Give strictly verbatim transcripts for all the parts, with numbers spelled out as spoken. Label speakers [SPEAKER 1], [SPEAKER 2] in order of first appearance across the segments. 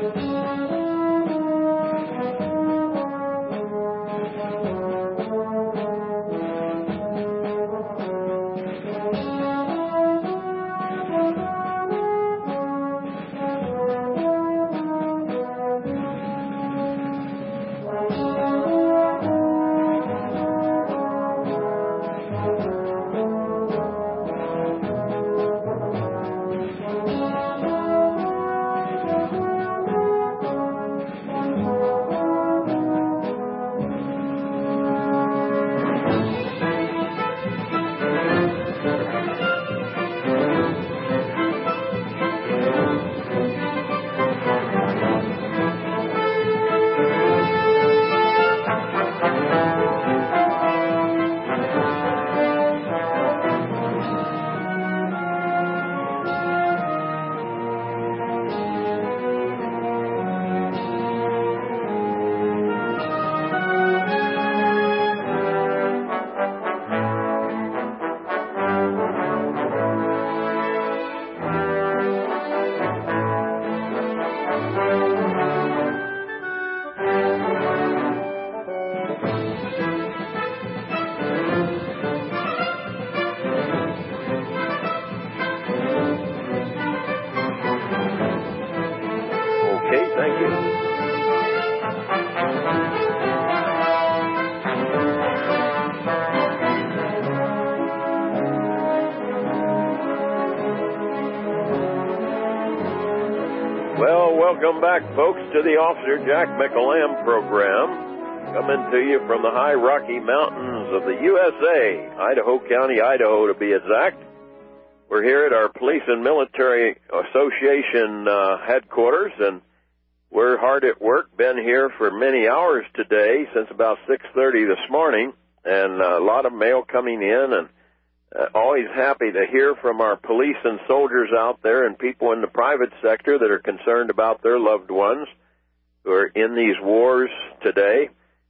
[SPEAKER 1] Welcome back, folks, to the Officer Jack McEllamb program, coming to you from the high Rocky Mountains of the U S A, Idaho County, Idaho, to be exact. We're here at our Police and Military Association uh, headquarters, and we're hard at work. Been here for many hours today, since about six thirty this morning, and a lot of mail coming in, and Uh, always happy to hear from our police and soldiers out there and people in the private sector that are concerned about their loved ones who are in these wars today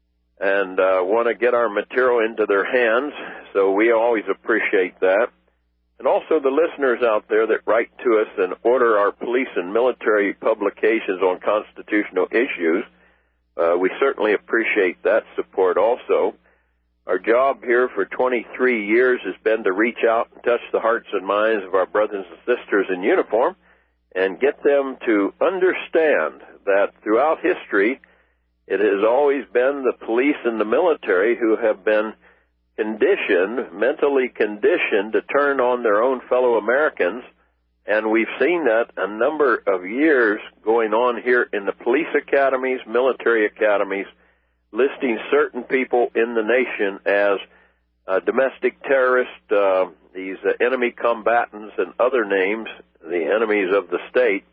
[SPEAKER 1] and uh, want to get our material into their hands. So we always appreciate that. And also the listeners out there that write to us and order our police and military publications on constitutional issues. Uh, we certainly appreciate that support also. Our job here for twenty-three years has been to reach out and touch the hearts and minds of our brothers and sisters in uniform and get them to understand that throughout history, it has always been the police and the military who have been conditioned, mentally conditioned, to turn on their own fellow Americans. And we've seen that a number of years going on here in the police academies, military academies, listing certain people in the nation as uh, domestic terrorists, uh, these uh, enemy combatants and other names, the enemies of the state.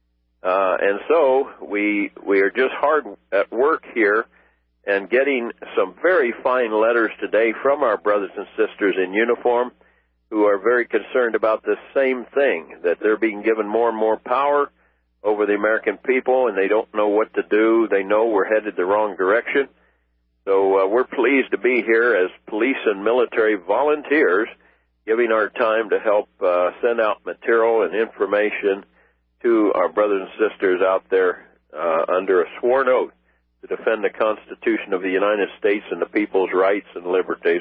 [SPEAKER 1] Uh, and so we we are just hard at work here and getting some very fine letters today from our brothers and sisters in uniform who are very concerned about this same thing, that they're being given more and more power over the American people, and they don't know what to do. They know we're headed the wrong direction. So uh, we're pleased to be here as police and military volunteers, giving our time to help uh, send out material and information to our brothers and sisters out there uh, under a sworn oath to defend the Constitution of the United States and the people's rights and liberties.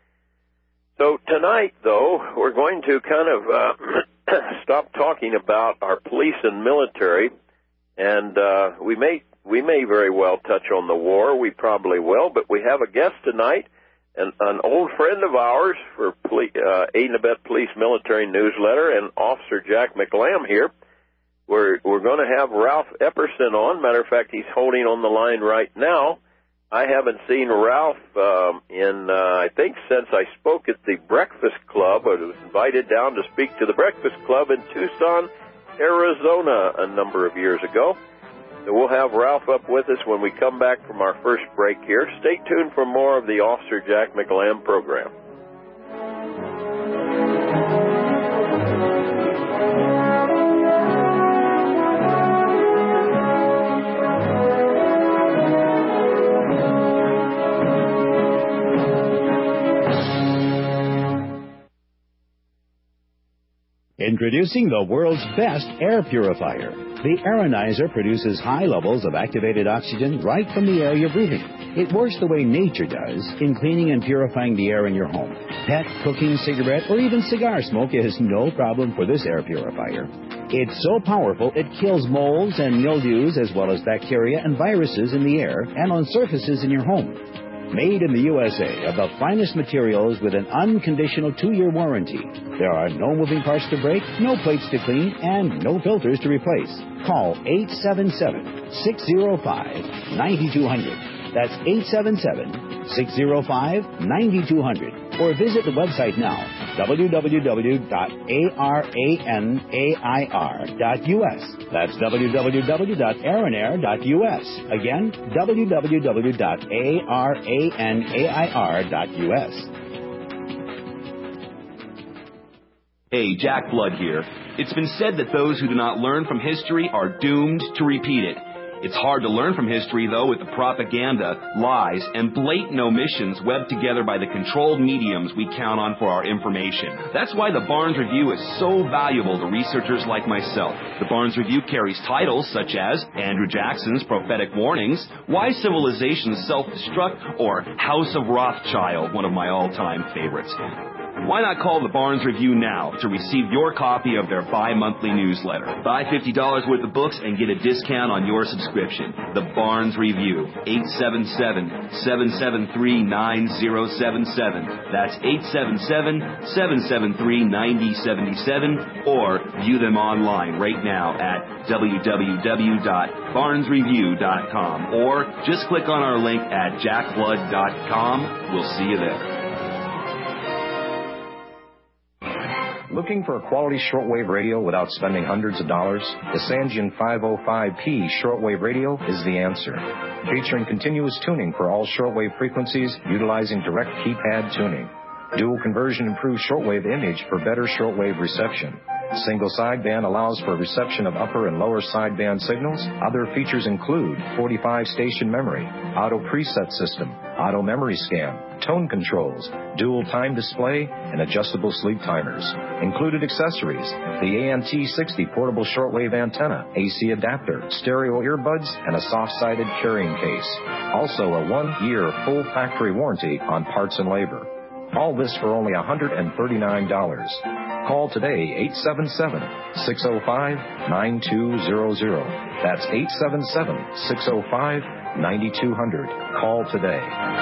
[SPEAKER 1] So tonight, though, we're going to kind of uh, stop talking about our police and military, and uh, we may we may very well touch on the war. We probably will, but we have a guest tonight, an, an old friend of ours for poli- uh, Aid and Abet Police Military Newsletter, and Officer Jack McEllamb here. We're we're going to have Ralph Epperson on. Matter of fact, he's holding on the line right now. I haven't seen Ralph um, in, uh, I think, since I spoke at the Breakfast Club. I was invited down to speak to the Breakfast Club in Tucson, Arizona, a number of years ago. So we'll have Ralph up with us when we come back from our first break here. Stay tuned for more of the Officer Jack McEllamb program.
[SPEAKER 2] Introduce Introducing the world's best air purifier. The Aeronizer produces high levels of activated oxygen right from the air you're breathing. It works the way nature does in cleaning and purifying the air in your home. Pet, cooking, cigarette, or even cigar smoke is no problem for this air purifier. It's so powerful it kills molds and mildews as well as bacteria and viruses in the air and on surfaces in your home. Made in the U S A of the finest materials with an unconditional two-year warranty. There are no moving parts to break, no plates to clean, and no filters to replace. Call eight seven seven, six zero five, nine two zero zero. That's eight seven seven, six zero five, nine two zero zero. Or visit the website now, w w w dot arenair dot u s. That's w w w dot arenair dot u s. Again, w w w dot arenair dot u s.
[SPEAKER 3] Hey, Jack Blood here. It's been said that those who do not learn from history are doomed to repeat it. It's hard to learn from history, though, with the propaganda, lies, and blatant omissions webbed together by the controlled mediums we count on for our information. That's why the Barnes Review is so valuable to researchers like myself. The Barnes Review carries titles such as Andrew Jackson's Prophetic Warnings, Why Civilizations Self-Destruct, or House of Rothschild, one of my all-time favorites. Why not call the Barnes Review now to receive your copy of their bi-monthly newsletter? Buy fifty dollars worth of books and get a discount on your subscription. The Barnes Review, eight seven seven, seven seven three, nine zero seven seven. That's eight seven seven, seven seven three, nine zero seven seven. Or view them online right now at w w w dot barnes review dot com. Or just click on our link at jack blood dot com. We'll see you there.
[SPEAKER 4] Looking for a quality shortwave radio without spending hundreds of dollars? The Sangean five oh five P shortwave radio is the answer. Featuring continuous tuning for all shortwave frequencies utilizing direct keypad tuning. Dual conversion improves shortwave image for better shortwave reception. Single sideband allows for reception of upper and lower sideband signals. Other features include forty-five station memory, auto preset system, auto memory scan, tone controls, dual time display, and adjustable sleep timers. Included accessories, the A N T sixty portable shortwave antenna, A C adapter, stereo earbuds, and a soft-sided carrying case. Also a one-year full factory warranty on parts and labor. All this for only one hundred thirty-nine dollars. Call today, eight seven seven, six oh five, nine two zero zero. That's eight seven seven, six oh five, nine two zero zero. Call today.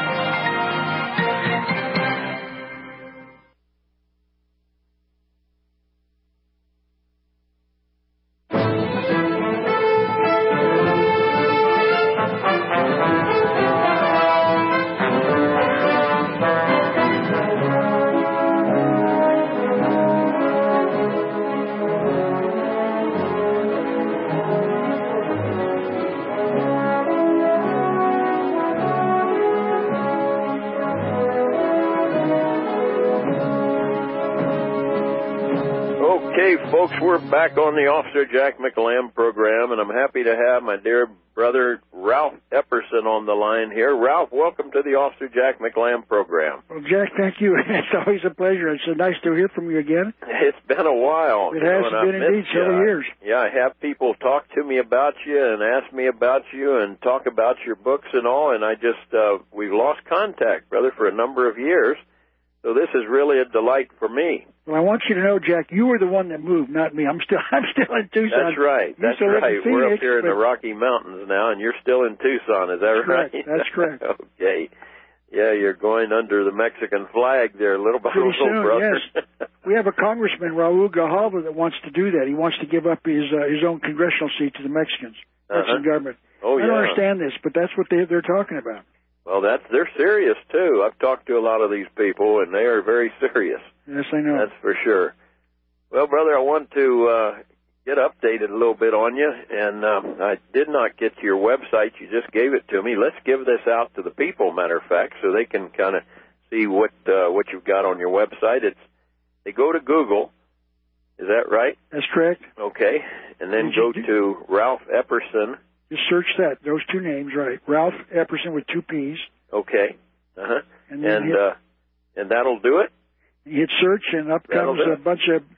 [SPEAKER 1] Folks, we're back on the Officer Jack McEllamb program, and I'm happy to have my dear brother Ralph Epperson on the line here. Ralph, welcome to the Officer Jack McEllamb program.
[SPEAKER 5] Well, Jack, thank you. It's always a pleasure. It's so nice to hear from you again.
[SPEAKER 1] It's been a while.
[SPEAKER 5] It has been indeed several years.
[SPEAKER 1] Yeah, I have people talk to me about you and ask me about you and talk about your books and all, and I just, uh, we've lost contact, brother, for a number of years. So this is really a delight for me.
[SPEAKER 5] Well, I want you to know, Jack, you were the one that moved, not me. I'm still, I'm still in Tucson.
[SPEAKER 1] That's right.
[SPEAKER 5] You
[SPEAKER 1] That's
[SPEAKER 5] right.
[SPEAKER 1] Phoenix, we're up here in the Rocky Mountains now, and you're still in Tucson. Is that
[SPEAKER 5] correct.
[SPEAKER 1] right?
[SPEAKER 5] That's correct.
[SPEAKER 1] Okay. Yeah, you're going under the Mexican flag there, little by
[SPEAKER 5] Pretty
[SPEAKER 1] little,
[SPEAKER 5] soon,
[SPEAKER 1] brother.
[SPEAKER 5] Yes. We have a congressman, Raul Grijalva, that wants to do that. He wants to give up his uh, his own congressional seat to the Mexicans, Mexican
[SPEAKER 1] uh-huh.
[SPEAKER 5] government.
[SPEAKER 1] Oh,
[SPEAKER 5] I don't
[SPEAKER 1] yeah.
[SPEAKER 5] understand this, but that's what they, they're talking about.
[SPEAKER 1] Well, that's they're serious, too. I've talked to a lot of these people, and they are very serious.
[SPEAKER 5] Yes, I know.
[SPEAKER 1] That's for sure. Well, brother, I want to uh, get updated a little bit on you, and um, I did not get to your website. You just gave it to me. Let's give this out to the people, matter of fact, so they can kind of see what uh, what you've got on your website. It's they go to Google. Is that right?
[SPEAKER 5] That's correct.
[SPEAKER 1] Okay. And then
[SPEAKER 5] Did
[SPEAKER 1] go
[SPEAKER 5] you,
[SPEAKER 1] to Ralph Epperson.
[SPEAKER 5] Just search that, those two names, right. Ralph Epperson with two P's.
[SPEAKER 1] Okay. Uh-huh.
[SPEAKER 5] And,
[SPEAKER 1] and,
[SPEAKER 5] hit,
[SPEAKER 1] uh, and that'll do it?
[SPEAKER 5] you hit search, and up comes a bunch of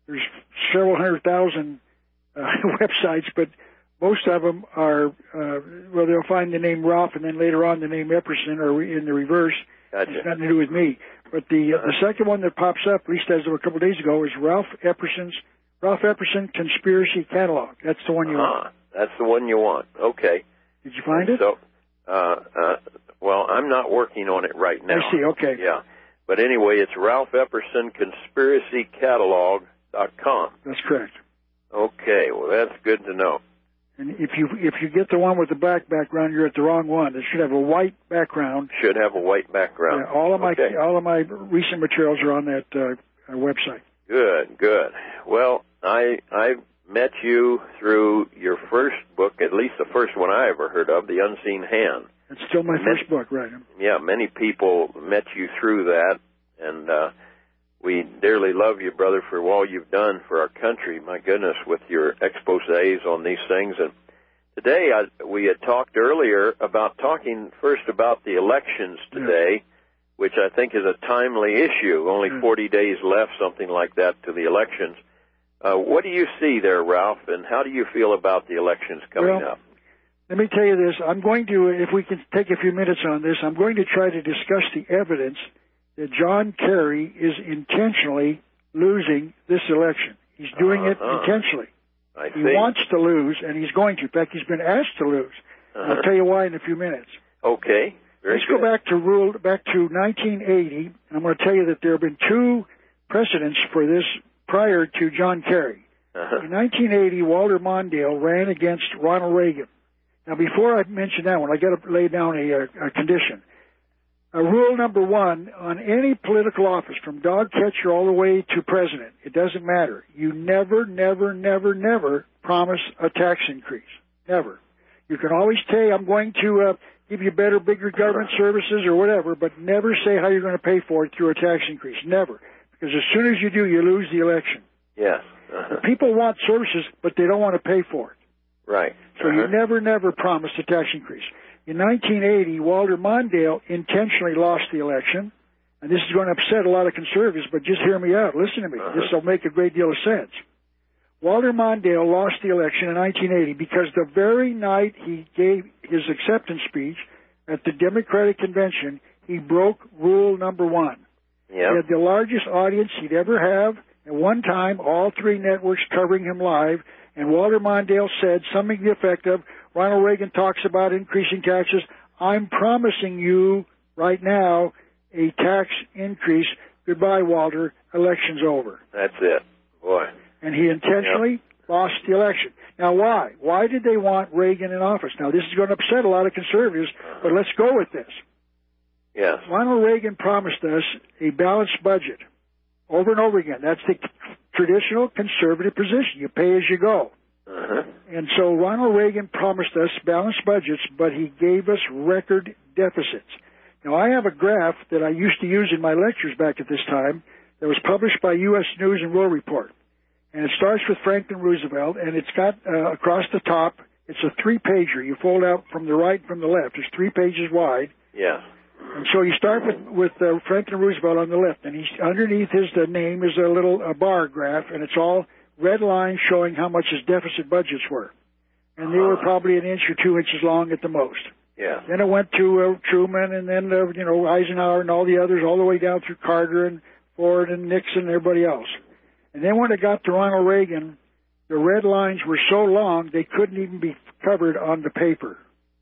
[SPEAKER 5] there's several hundred thousand uh, websites, but most of them are, uh, well, they'll find the name Ralph and then later on the name Epperson or in the reverse.
[SPEAKER 1] Gotcha.
[SPEAKER 5] It's nothing to do with me. But the uh, the second one that pops up, at least as of a couple of days ago, is Ralph Epperson's Ralph Epperson Conspiracy Catalog. That's the one you
[SPEAKER 1] uh,
[SPEAKER 5] want.
[SPEAKER 1] That's the one you want. Okay.
[SPEAKER 5] Did you find it?
[SPEAKER 1] So, uh, uh, well, I'm not working on it right now.
[SPEAKER 5] I see. Okay.
[SPEAKER 1] Yeah. But anyway, it's Ralph Epperson Conspiracy Catalog dot com.
[SPEAKER 5] That's correct.
[SPEAKER 1] Okay. Well, that's good to know.
[SPEAKER 5] And if you if you get the one with the black background, you're at the wrong one. It should have a white background.
[SPEAKER 1] Should have a white background.
[SPEAKER 5] Yeah, all of my
[SPEAKER 1] okay.
[SPEAKER 5] all of my recent materials are on that uh, website.
[SPEAKER 1] Good, good. Well, I I met you through your first book, at least the first one I ever heard of, The Unseen Hand.
[SPEAKER 5] It's still my
[SPEAKER 1] many,
[SPEAKER 5] first book, right?
[SPEAKER 1] Yeah, many people met you through that, and uh, we dearly love you, brother, for all you've done for our country. My goodness, with your exposés on these things. And today, I, we had talked earlier about talking first about the elections today, yeah. which I think is a timely issue. Only yeah. forty days left, something like that, to the elections. Uh, what do you see there, Ralph, and how do you feel about the elections coming
[SPEAKER 5] well,
[SPEAKER 1] up?
[SPEAKER 5] Let me tell you this. I'm going to, if we can take a few minutes on this, I'm going to try to discuss the evidence that John Kerry is intentionally losing this election. He's doing uh-huh. it intentionally.
[SPEAKER 1] I
[SPEAKER 5] he
[SPEAKER 1] see.
[SPEAKER 5] wants to lose, and he's going to. In fact, he's been asked to lose. Uh-huh. I'll tell you why in a few minutes.
[SPEAKER 1] Okay. Very
[SPEAKER 5] Let's
[SPEAKER 1] good.
[SPEAKER 5] go back to rule back to nineteen eighty, and I'm going to tell you that there have been two precedents for this prior to John Kerry. Uh-huh. In nineteen eighty, Walter Mondale ran against Ronald Reagan. Now, before I mention that one, I got to lay down a, a condition. Uh, rule number one, on any political office, from dog catcher all the way to president, it doesn't matter. You never, never, never, never promise a tax increase. Never. You can always say, I'm going to uh, give you better, bigger government services or whatever, but never say how you're going to pay for it through a tax increase. Never. Because as soon as you do, you lose the election.
[SPEAKER 1] Yes. Uh-huh.
[SPEAKER 5] People want services, but they don't want to pay for it.
[SPEAKER 1] Right.
[SPEAKER 5] So
[SPEAKER 1] uh-huh.
[SPEAKER 5] you never, never promise a tax increase. In nineteen eighty, Walter Mondale intentionally lost the election, and this is going to upset a lot of conservatives, but just hear me out. Listen to me.
[SPEAKER 1] Uh-huh.
[SPEAKER 5] This will make a great deal of sense. Walter Mondale lost the election in nineteen eighty because the very night he gave his acceptance speech at the Democratic Convention, he broke rule number one.
[SPEAKER 1] Yep.
[SPEAKER 5] He had the largest audience he'd ever have. At one time, all three networks covering him live, and Walter Mondale said something to the effect of, Ronald Reagan talks about increasing taxes. I'm promising you right now a tax increase. Goodbye, Walter. Election's over.
[SPEAKER 1] That's it. Boy.
[SPEAKER 5] And he intentionally yep. lost the election. Now, why? Why did they want Reagan in office? Now, this is going to upset a lot of conservatives, uh-huh. but let's go with this.
[SPEAKER 1] Yes.
[SPEAKER 5] Ronald Reagan promised us a balanced budget over and over again. That's the traditional conservative position. You pay as you go.
[SPEAKER 1] Uh-huh.
[SPEAKER 5] And so Ronald Reagan promised us balanced budgets, but he gave us record deficits. Now, I have a graph that I used to use in my lectures back at this time that was published by U S News and World Report. And it starts with Franklin Roosevelt, and it's got uh, across the top, it's a three-pager. You fold out from the right and from the left. It's three pages wide.
[SPEAKER 1] Yeah.
[SPEAKER 5] And so you start with, with uh, Franklin Roosevelt on the left, and he's, underneath his uh, name is a little uh, bar graph, and it's all red lines showing how much his deficit budgets were. And they were probably an inch or two inches long at the most.
[SPEAKER 1] Yeah.
[SPEAKER 5] Then it went to uh, Truman, and then, uh, you know, Eisenhower and all the others, all the way down through Carter and Ford and Nixon and everybody else. And then when it got to Ronald Reagan, the red lines were so long they couldn't even be covered on the paper.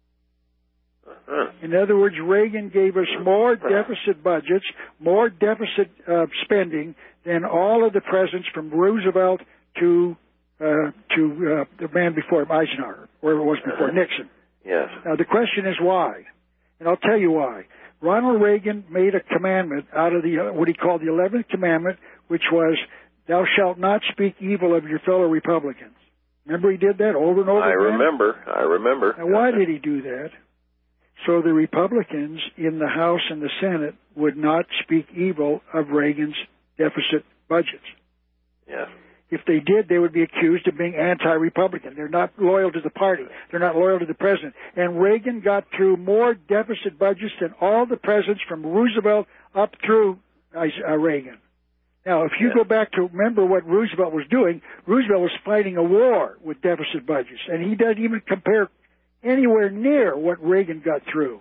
[SPEAKER 5] In other words, Reagan gave us more deficit budgets, more deficit uh, spending than all of the presidents from Roosevelt to uh, to uh, the man before him, Eisenhower, or it was before Nixon.
[SPEAKER 1] Yes.
[SPEAKER 5] Now, the question is why, and I'll tell you why. Ronald Reagan made a commandment out of the uh, what he called the eleventh commandment, which was, "Thou shalt not speak evil of your fellow Republicans." Remember he did that over and over
[SPEAKER 1] I
[SPEAKER 5] again?
[SPEAKER 1] I remember. I remember.
[SPEAKER 5] Now, why did he do that? So the Republicans in the House and the Senate would not speak evil of Reagan's deficit budgets.
[SPEAKER 1] Yeah.
[SPEAKER 5] If they did, they would be accused of being anti-Republican. They're not loyal to the party. They're not loyal to the president. And Reagan got through more deficit budgets than all the presidents from Roosevelt up through uh, Reagan. Now, if you
[SPEAKER 1] yeah.
[SPEAKER 5] go back to remember what Roosevelt was doing, Roosevelt was fighting a war with deficit budgets, and he doesn't even compare anywhere near what Reagan got through.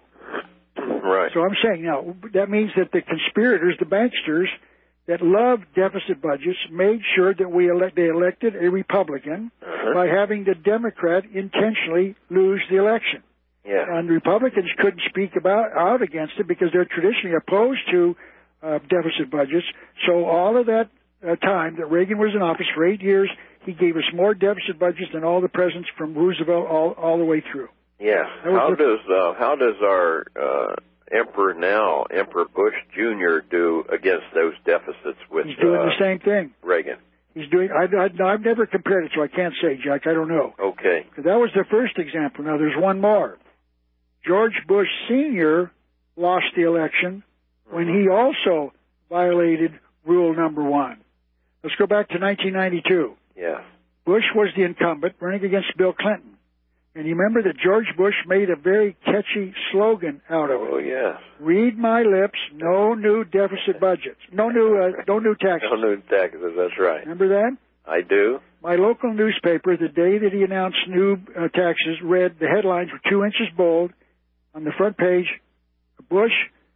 [SPEAKER 1] Right.
[SPEAKER 5] So I'm saying now, that means that the conspirators, the banksters that loved deficit budgets, made sure that we elect, they elected a Republican
[SPEAKER 1] uh-huh.
[SPEAKER 5] by having the Democrat intentionally lose the election.
[SPEAKER 1] Yeah.
[SPEAKER 5] And Republicans couldn't speak about out against it because they're traditionally opposed to uh, deficit budgets. So all of that uh, time that Reagan was in office for eight years, he gave us more deficit budgets than all the presidents from Roosevelt all, all the way through.
[SPEAKER 1] Yes. How the, does uh, how does our uh, emperor now, Emperor Bush Junior, do against those deficits with
[SPEAKER 5] He's doing
[SPEAKER 1] uh,
[SPEAKER 5] the same thing.
[SPEAKER 1] Reagan?
[SPEAKER 5] He's doing. I, I, I've never compared it, so I can't say, Jack. I don't know.
[SPEAKER 1] Okay.
[SPEAKER 5] That was the first example. Now there's one more. George Bush Senior lost the election when he also violated rule number one. Let's go back to nineteen ninety-two.
[SPEAKER 1] Yeah.
[SPEAKER 5] Bush was the incumbent running against Bill Clinton. And you remember that George Bush made a very catchy slogan out of it.
[SPEAKER 1] Oh, yes.
[SPEAKER 5] Read my lips, no new deficit budgets. No new, uh, no new taxes.
[SPEAKER 1] No new taxes, that's right.
[SPEAKER 5] Remember that?
[SPEAKER 1] I do.
[SPEAKER 5] My local newspaper, the day that he announced new uh, taxes, read the headlines were two inches bold on the front page, Bush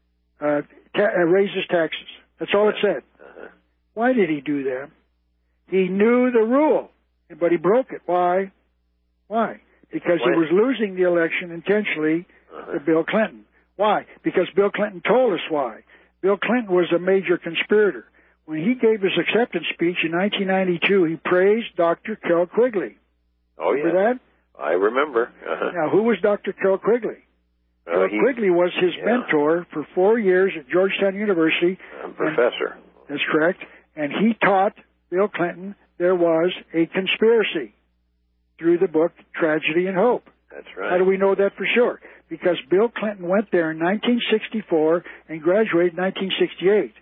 [SPEAKER 5] uh, ta- uh, raises taxes. That's all it said.
[SPEAKER 1] Uh-huh.
[SPEAKER 5] Why did he do that? He knew the rule, but he broke it. Why? Why? Because he was losing the election intentionally uh-huh. to Bill Clinton. Why? Because Bill Clinton told us why. Bill Clinton was a major conspirator. When he gave his acceptance speech in nineteen ninety-two, he praised Doctor Kel Quigley.
[SPEAKER 1] Oh, yeah.
[SPEAKER 5] Remember that?
[SPEAKER 1] I remember. Uh-huh.
[SPEAKER 5] Now, who was Doctor Kel Quigley?
[SPEAKER 1] Uh,
[SPEAKER 5] Kel
[SPEAKER 1] he,
[SPEAKER 5] Quigley was his
[SPEAKER 1] yeah.
[SPEAKER 5] mentor for four years at Georgetown University.
[SPEAKER 1] Um, professor.
[SPEAKER 5] And, that's correct. And he taught Bill Clinton there was a conspiracy through the book Tragedy and Hope.
[SPEAKER 1] That's right.
[SPEAKER 5] How do we know that for sure? Because Bill Clinton went there in nineteen sixty-four and graduated in nineteen sixty-eight.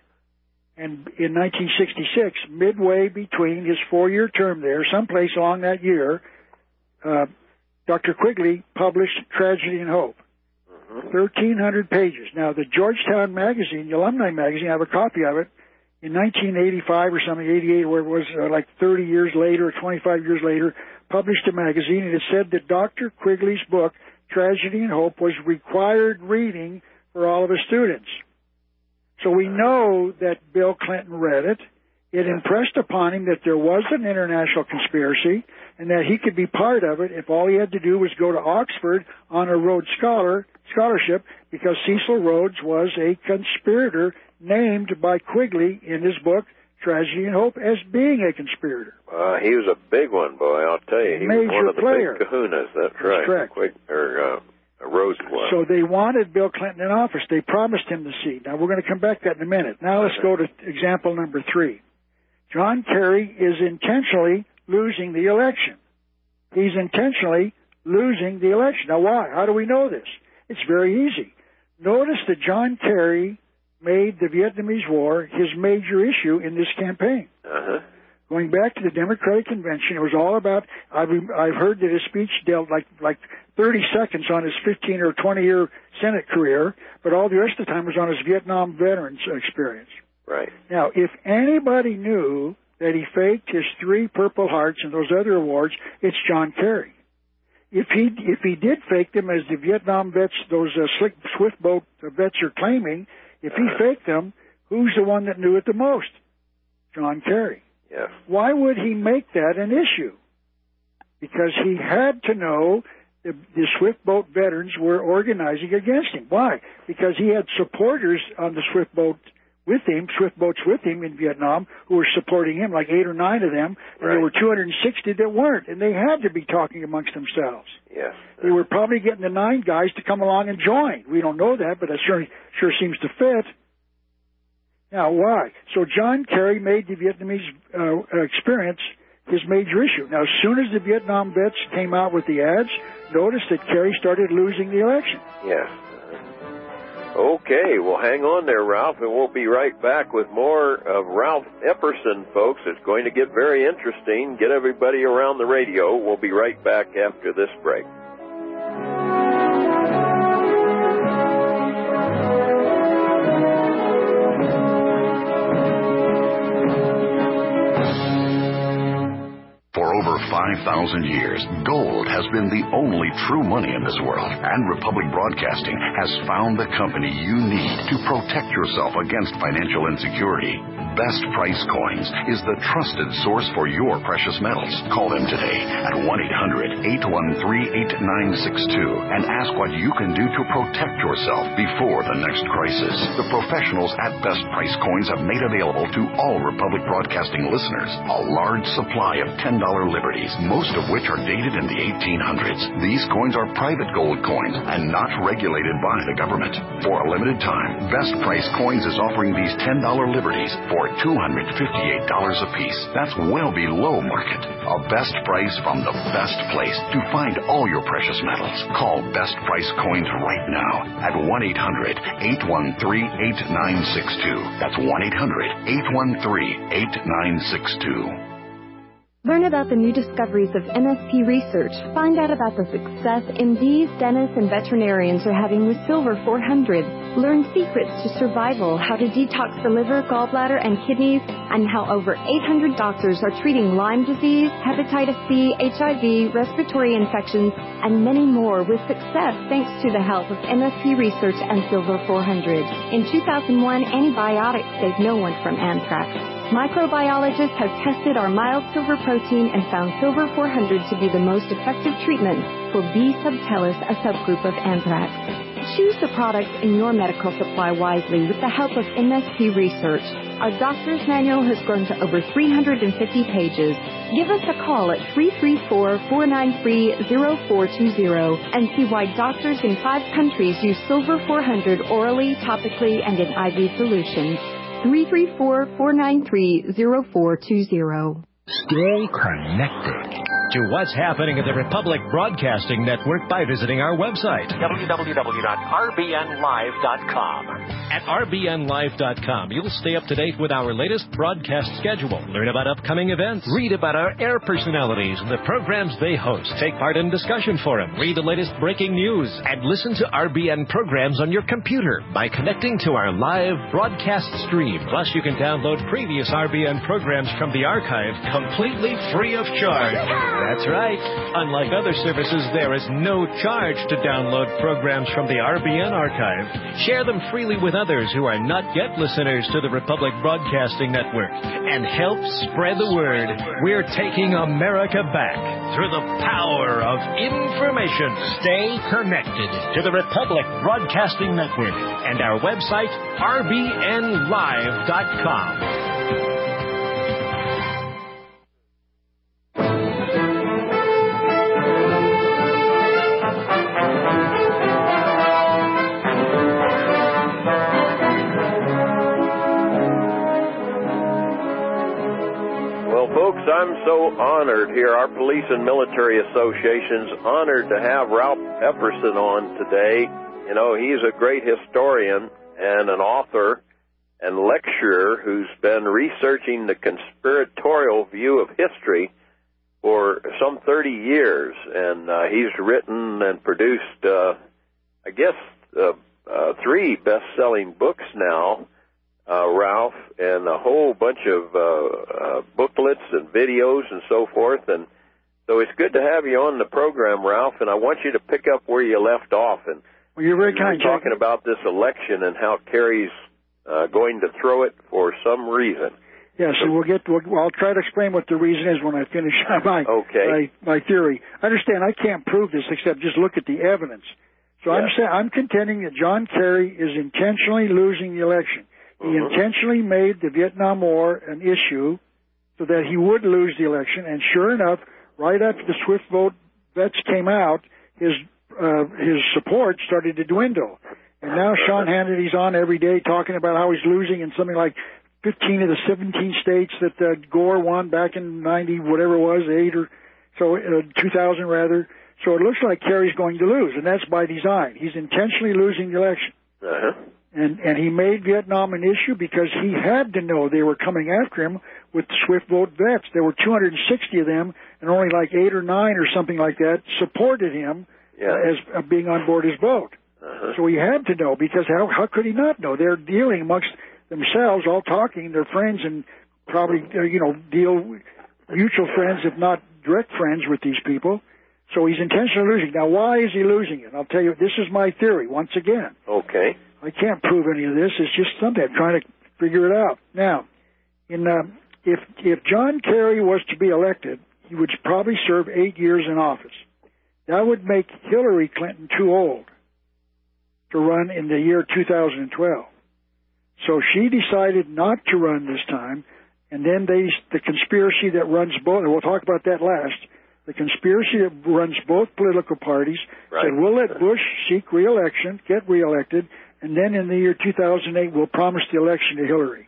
[SPEAKER 5] And in nineteen sixty-six, midway between his four-year term there, someplace along that year, uh, Doctor Quigley published Tragedy and Hope. Mm-hmm. thirteen hundred pages. Now, the Georgetown magazine, the alumni magazine, I have a copy of it, in nineteen eighty-five or something, eighty-eight, where it was uh, like thirty years later or twenty-five years later, published a magazine, and it said that Doctor Quigley's book, Tragedy and Hope, was required reading for all of his students. So we know that Bill Clinton read it. It impressed upon him that there was an international conspiracy and that he could be part of it if all he had to do was go to Oxford on a Rhodes Scholar scholarship, because Cecil Rhodes was a conspirator named by Quigley in his book, Tragedy and Hope, as being a conspirator.
[SPEAKER 1] Uh, he was a big one, boy, I'll tell you. He
[SPEAKER 5] Major
[SPEAKER 1] was one of the
[SPEAKER 5] player.
[SPEAKER 1] big kahunas, that's,
[SPEAKER 5] That's
[SPEAKER 1] right.
[SPEAKER 5] correct.
[SPEAKER 1] Quig, or, uh, Rose was.
[SPEAKER 5] So they wanted Bill Clinton in office. They promised him the seat. Now, we're going to come back to that in a minute. Now let's go to example number three. John Kerry is intentionally losing the election. He's intentionally losing the election. Now, why? How do we know this? It's very easy. Notice that John Kerry made the Vietnamese War his major issue in this campaign.
[SPEAKER 1] Uh-huh.
[SPEAKER 5] Going back to the Democratic Convention, it was all about, I've, I've heard that his speech dealt like, like thirty seconds on his fifteen or twenty year Senate career, but all the rest of the time was on his Vietnam veterans experience.
[SPEAKER 1] Right.
[SPEAKER 5] Now, if anybody knew that he faked his three Purple Hearts and those other awards, it's John Kerry. If he, if he did fake them, as the Vietnam vets, those uh, slick swift boat vets are claiming, if he faked them, who's the one that knew it the most? John Kerry.
[SPEAKER 1] Yes.
[SPEAKER 5] Why would he make that an issue? Because he had to know the, the swift boat veterans were organizing against him. Why? Because he had supporters on the swift boat with him, swift boats with him in Vietnam, who were supporting him, like eight or nine of them, and
[SPEAKER 1] right.
[SPEAKER 5] there were two hundred sixty that weren't, and they had to be talking amongst themselves.
[SPEAKER 1] Yes.
[SPEAKER 5] They were probably getting the nine guys to come along and join. We don't know that, but it sure, sure seems to fit. Now, why? So John Kerry made the Vietnamese uh, experience his major issue. Now, as soon as the Vietnam vets came out with the ads, notice that Kerry started losing the election.
[SPEAKER 1] Yes. Okay, well, hang on there, Ralph, and we'll be right back with more of Ralph Epperson, folks. It's going to get very interesting. Get everybody around the radio. We'll be right back after this break.
[SPEAKER 6] over five thousand years, gold has been the only true money in this world, and Republic Broadcasting has found the company you need to protect yourself against financial insecurity. Best Price Coins is the trusted source for your precious metals. Call them today at one eight hundred, eight one three, eight nine six two and ask what you can do to protect yourself before the next crisis. The professionals at Best Price Coins have made available to all Republic Broadcasting listeners a large supply of ten dollar liberties, most of which are dated in the eighteen hundreds. These coins are private gold coins and not regulated by the government. For a limited time, Best Price Coins is offering these ten dollar liberties for two hundred fifty-eight dollars apiece. That's well below market. A best price from the best place to find all your precious metals. Call Best Price Coins right now at one eight hundred, eight one three, eight nine six two. That's one eight hundred, eight one three, eight nine six two.
[SPEAKER 7] Learn about the new discoveries of M S P research. Find out about the success M Ds, dentists, and veterinarians are having with Silver four hundred. Learn secrets to survival, how to detox the liver, gallbladder, and kidneys, and how over eight hundred doctors are treating Lyme disease, hepatitis C, H I V, respiratory infections, and many more with success thanks to the help of M S P research and Silver four hundred. In two thousand one, antibiotics saved no one from anthrax. Microbiologists have tested our mild silver protein and found Silver four hundred to be the most effective treatment for B. subtilis, a subgroup of anthrax. Choose the products in your medical supply wisely with the help of M S P research. Our doctor's manual has grown to over three hundred fifty pages. Give us a call at three three four, four nine three, zero four two zero and see why doctors in five countries use Silver four hundred orally, topically, and in I V solutions. three three four, four nine three, zero four two zero.
[SPEAKER 8] Stay connected to what's happening at the Republic Broadcasting Network by visiting our website, w w w dot r b n live dot com. At r b n live dot com, you'll stay up to date with our latest broadcast schedule, learn about upcoming events, read about our air personalities and the programs they host, take part in discussion forum, read the latest breaking news, and listen to R B N programs on your computer by connecting to our live broadcast stream. Plus, you can download previous R B N programs from the archive completely free of charge. That's right. Unlike other services, there is no charge to download programs from the R B N archive. Share them freely with others who are not yet listeners to the Republic Broadcasting Network and help spread the word. We're taking America back through the power of information. Stay connected to the Republic Broadcasting Network and our website, r b n live dot com.
[SPEAKER 1] Folks, I'm so honored here. Our Police and Military Association's honored to have Ralph Epperson on today. You know, he's a great historian and an author and lecturer who's been researching the conspiratorial view of history for some thirty years. And uh, he's written and produced, uh, I guess, uh, uh, three best-selling books now. Uh, Ralph, and a whole bunch of uh, uh, booklets and videos and so forth. And so it's good to have you on the program, Ralph, and I want you to pick up where you left off. And
[SPEAKER 5] well, you're very kind,
[SPEAKER 1] you're talking about this election and how Kerry's uh, going to throw it for some reason.
[SPEAKER 5] Yeah, so we'll get. We'll, I'll try to explain what the reason is when I finish my
[SPEAKER 1] okay.
[SPEAKER 5] my, my theory. Understand, I can't prove this except just look at the evidence. So yes. I'm saying I'm contending that John Kerry is intentionally losing the election. He mm-hmm. intentionally made the Vietnam War an issue so that he would lose the election. And sure enough, right after the Swift vote vets came out, his uh, his support started to dwindle. And now Sean Hannity's on every day talking about how he's losing in something like fifteen of the seventeen states that uh, Gore won back in ninety, whatever it was, eight or so, uh, two thousand rather. So it looks like Kerry's going to lose, and that's by design. He's intentionally losing the election.
[SPEAKER 1] Uh-huh.
[SPEAKER 5] And and he made Vietnam an issue because he had to know they were coming after him with the Swift vote vets. There were two hundred sixty of them, and only like eight or nine or something like that supported him yeah. uh, as uh, being on board his boat. Uh-huh. So he had to know, because how how could he not know? They're dealing amongst themselves, all talking, they're friends, and probably uh, you know deal mutual friends, if not direct friends with these people, so he's intentionally losing. Now, why is he losing it? I'll tell you, this is my theory, once again.
[SPEAKER 1] Okay.
[SPEAKER 5] I can't prove any of this. It's just something. I'm trying to figure it out. Now, in uh, if if John Kerry was to be elected, he would probably serve eight years in office. That would make Hillary Clinton too old to run in the year two thousand twelve. So she decided not to run this time, and then they, the conspiracy that runs both, and we'll talk about that last, the conspiracy that runs both political parties
[SPEAKER 1] right.
[SPEAKER 5] said, we'll let Bush seek re-election, get re-elected, and then in the year two thousand eight, we'll promise the election to Hillary.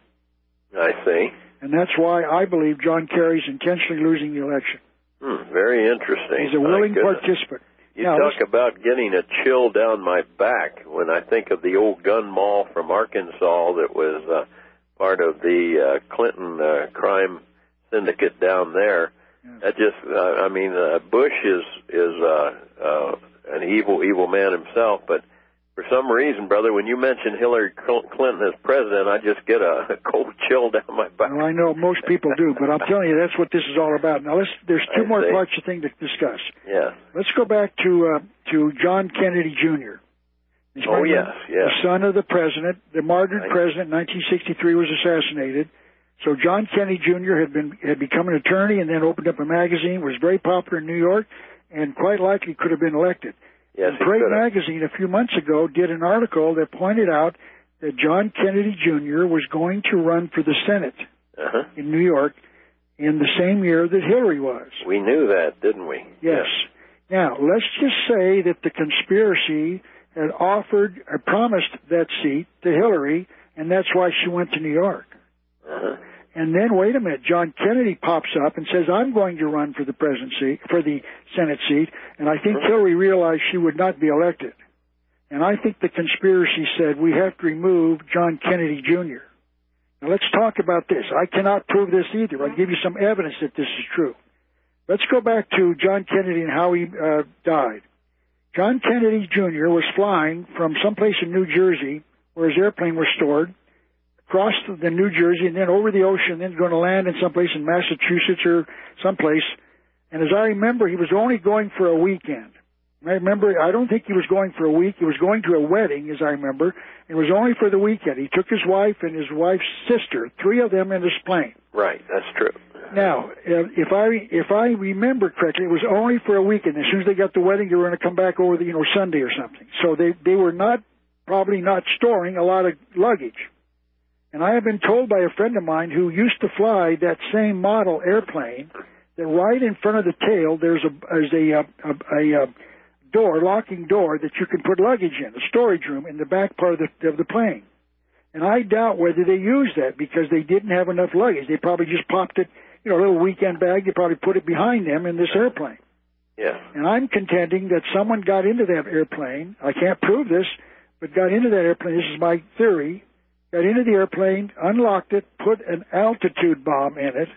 [SPEAKER 1] I see.
[SPEAKER 5] And that's why I believe John Kerry's intentionally losing the election.
[SPEAKER 1] Hmm, very interesting.
[SPEAKER 5] He's a willing participant.
[SPEAKER 1] You
[SPEAKER 5] now,
[SPEAKER 1] talk about getting a chill down my back when I think of the old gun mall from Arkansas that was uh, part of the uh, Clinton uh, crime syndicate down there. Yeah. That just, uh, I mean, uh, Bush is is uh, uh, an evil, evil man himself, but for some reason, brother, when you mention Hillary Clinton as president, I just get a cold chill down my back.
[SPEAKER 5] Well, I know most people do, but I'm telling you, that's what this is all about. Now, let's, there's two
[SPEAKER 1] I
[SPEAKER 5] more
[SPEAKER 1] see.
[SPEAKER 5] parts of thing to discuss.
[SPEAKER 1] Yeah.
[SPEAKER 5] Let's go back to uh, to John Kennedy Junior He's
[SPEAKER 1] oh, yes, yes.
[SPEAKER 5] The son of the president. The martyred right. president in nineteen sixty-three was assassinated. So John Kennedy Junior had been had become an attorney and then opened up a magazine, was very popular in New York, and quite likely could have been elected.
[SPEAKER 1] Yes,
[SPEAKER 5] Parade magazine a few months ago did an article that pointed out that John Kennedy Junior was going to run for the Senate
[SPEAKER 1] uh-huh.
[SPEAKER 5] in New York in the same year that Hillary was.
[SPEAKER 1] We knew that, didn't we?
[SPEAKER 5] Yes. Now, let's just say that the conspiracy had offered or promised that seat to Hillary, and that's why she went to New York.
[SPEAKER 1] Uh-huh.
[SPEAKER 5] And then, wait a minute, John Kennedy pops up and says, I'm going to run for the presidency, for the Senate seat, and I think Hillary realized she would not be elected. And I think the conspiracy said, we have to remove John Kennedy Junior Now, let's talk about this. I cannot prove this either. I'll give you some evidence that this is true. Let's go back to John Kennedy and how he uh, died. John Kennedy Junior was flying from someplace in New Jersey, where his airplane was stored, across the New Jersey and then over the ocean, then going to land in someplace in Massachusetts or someplace. And as I remember, he was only going for a weekend. I remember, I don't think he was going for a week. He was going to a wedding, as I remember. It was only for the weekend. He took his wife and his wife's sister, three of them in his plane.
[SPEAKER 1] Right, that's true.
[SPEAKER 5] Now, if I if I remember correctly, it was only for a weekend. As soon as they got the wedding, they were going to come back over the, you know, Sunday or something. So they, they were not, probably not storing a lot of luggage. And I have been told by a friend of mine who used to fly that same model airplane that right in front of the tail there's a there's a, a, a, a door, locking door that you can put luggage in, a storage room in the back part of the, of the plane. And I doubt whether they used that because they didn't have enough luggage. They probably just popped it, you know, a little weekend bag. They probably put it behind them in this airplane.
[SPEAKER 1] Yeah.
[SPEAKER 5] And I'm contending that someone got into that airplane. I can't prove this, but got into that airplane. This is my theory. Got into the airplane, unlocked it, put an altitude bomb in it,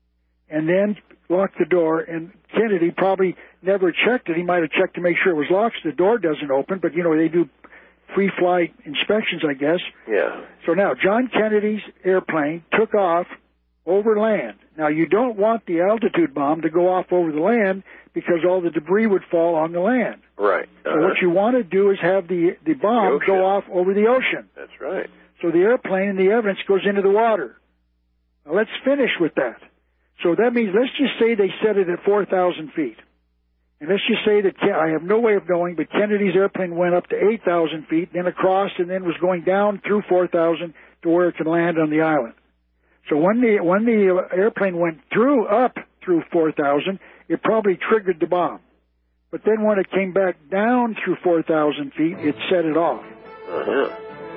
[SPEAKER 5] and then locked the door. And Kennedy probably never checked it. He might have checked to make sure it was locked so the door doesn't open. But, you know, they do free flight inspections, I guess.
[SPEAKER 1] Yeah.
[SPEAKER 5] So now John Kennedy's airplane took off over land. Now, you don't want the altitude bomb to go off over the land because all the debris would fall on the land.
[SPEAKER 1] Right. Uh-huh.
[SPEAKER 5] So what you want to do is have the, the bomb
[SPEAKER 1] the
[SPEAKER 5] go off over the ocean.
[SPEAKER 1] That's right.
[SPEAKER 5] So the airplane and the evidence goes into the water. Now, let's finish with that. So that means, let's just say they set it at four thousand feet. And let's just say that, I have no way of knowing, but Kennedy's airplane went up to eight thousand feet, then across, and then was going down through four thousand to where it could land on the island. So when the, when the airplane went through, up through four thousand, it probably triggered the bomb. But then when it came back down through four thousand feet, it set it off.
[SPEAKER 1] Uh-huh.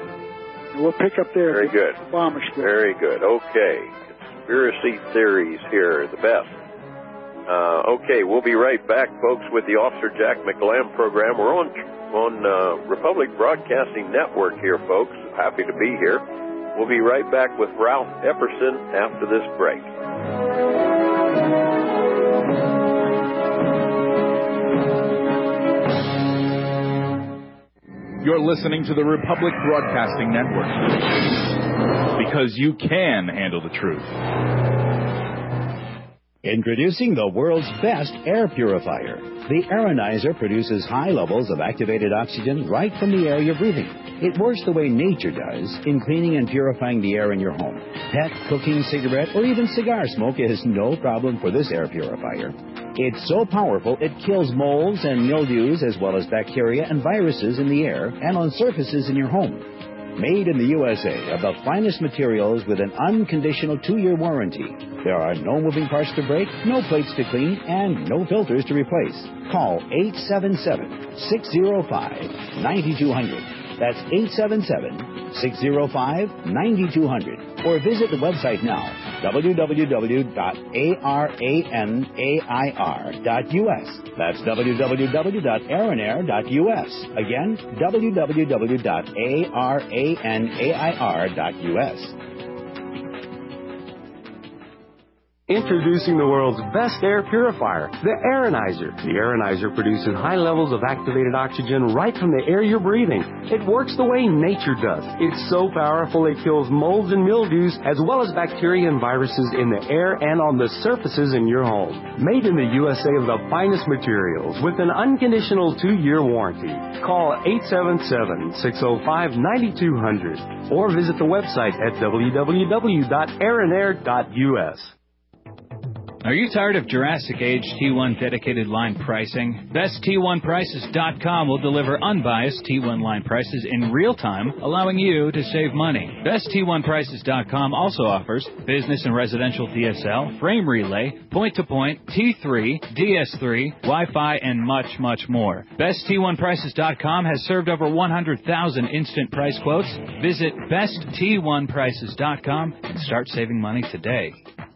[SPEAKER 5] And we'll pick up there.
[SPEAKER 1] Very good.
[SPEAKER 5] Bomb explosion.
[SPEAKER 1] Very good. Okay. Conspiracy theories here are the best. Uh, okay, we'll be right back, folks, with the Officer Jack McLam program. We're on on uh, Republic Broadcasting Network here, folks. Happy to be here. We'll be right back with Ralph Epperson after this break.
[SPEAKER 9] You're listening to the Republic Broadcasting Network, because you can handle the truth.
[SPEAKER 2] Introducing the world's best air purifier. The Aeronizer produces high levels of activated oxygen right from the air you're breathing. It works the way nature does in cleaning and purifying the air in your home. Pet, cooking, cigarette, or even cigar smoke is no problem for this air purifier. It's so powerful it kills molds and mildews as well as bacteria and viruses in the air and on surfaces in your home. Made in the U S A of the finest materials with an unconditional two-year warranty. There are no moving parts to break, no plates to clean, and no filters to replace. Call eight seven seven, six zero five, nine two zero zero. That's eight seven seven, six zero five, nine two zero zero. Or visit the website now, w w w dot aranair dot u s. That's w w w dot aranair dot u s. Again, w w w dot aranair dot u s.
[SPEAKER 10] Introducing the world's best air purifier, the Aeronizer. The Aeronizer produces high levels of activated oxygen right from the air you're breathing. It works the way nature does. It's so powerful it kills molds and mildews as well as bacteria and viruses in the air and on the surfaces in your home. Made in the U S A of the finest materials with an unconditional two-year warranty. Call eight seven seven, six zero five, nine two zero zero or visit the website at w w w dot aranair dot u s.
[SPEAKER 11] Are you tired of Jurassic Age T one dedicated line pricing? Best T one Prices dot com will deliver unbiased T one line prices in real time, allowing you to save money. Best T one Prices dot com also offers business and residential D S L, frame relay, point-to-point, T three, D S three, Wi-Fi, and much, much more. Best T one Prices dot com has served over one hundred thousand instant price quotes. Visit Best T one Prices dot com and start saving money today.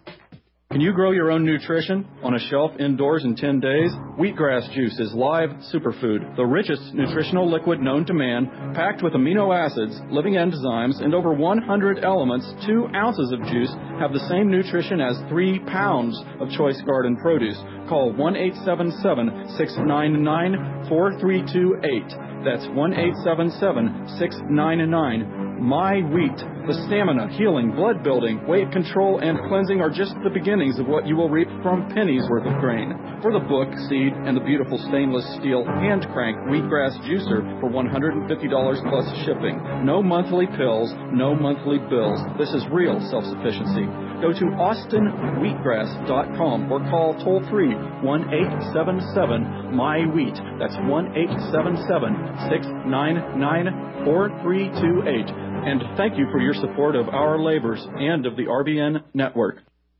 [SPEAKER 12] Can you grow your own nutrition on a shelf indoors in ten days? Wheatgrass juice is live superfood, the richest nutritional liquid known to man, packed with amino acids, living enzymes, and over one hundred elements. Two ounces of juice have the same nutrition as three pounds of choice garden produce. Call one eight seven seven, six nine nine, four three two eight. That's one eight seven seven, six nine nine. My Wheat. The stamina, healing, blood building, weight control, and cleansing are just the beginnings of what you will reap from pennies worth of grain. For the book, seed, and the beautiful stainless steel hand crank wheatgrass juicer for one hundred fifty dollars plus shipping. No monthly pills, no monthly bills. This is real self-sufficiency. Go to austin wheatgrass dot com or call toll free one eight seven seven, M Y wheat. That's one eight seven seven, six nine nine, four three two eight. And thank you for your support of our labors and of the R B N network.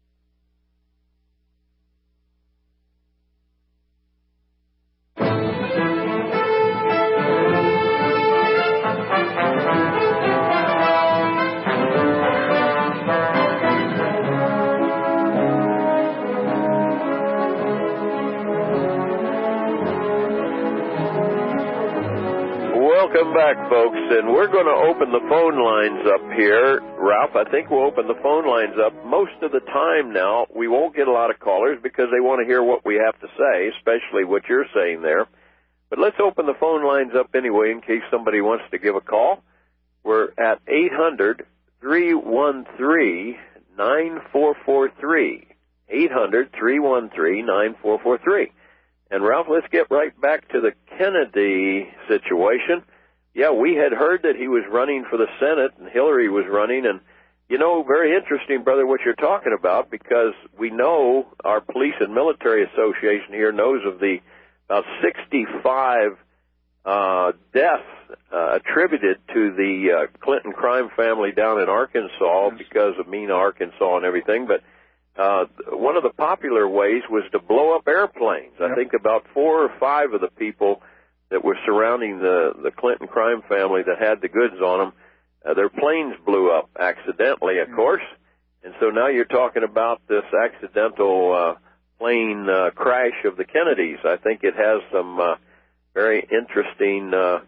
[SPEAKER 1] Welcome back, folks, and we're going to open the phone lines up here. Ralph, I think we'll open the phone lines up. Most of the time now, we won't get a lot of callers because they want to hear what we have to say, especially what you're saying there. But let's open the phone lines up anyway in case somebody wants to give a call. We're at eight hundred, three one three, nine four four three. eight hundred, three one three, nine four four three. And, Ralph, let's get right back to the Kennedy situation. Yeah, we had heard that he was running for the Senate and Hillary was running. And, you know, very interesting, brother, what you're talking about, because we know our Police and Military Association here knows of the about sixty-five uh, deaths uh, attributed to the uh, Clinton crime family down in Arkansas because of Mena, Arkansas and everything. But Uh, one of the popular ways was to blow up airplanes. Yep. I think about four or five of the people that were surrounding the, the Clinton crime family that had the goods on them, uh, their planes blew up accidentally, of yep. course. And so now you're talking about this accidental uh, plane uh, crash of the Kennedys. I think it has some uh, very interesting uh,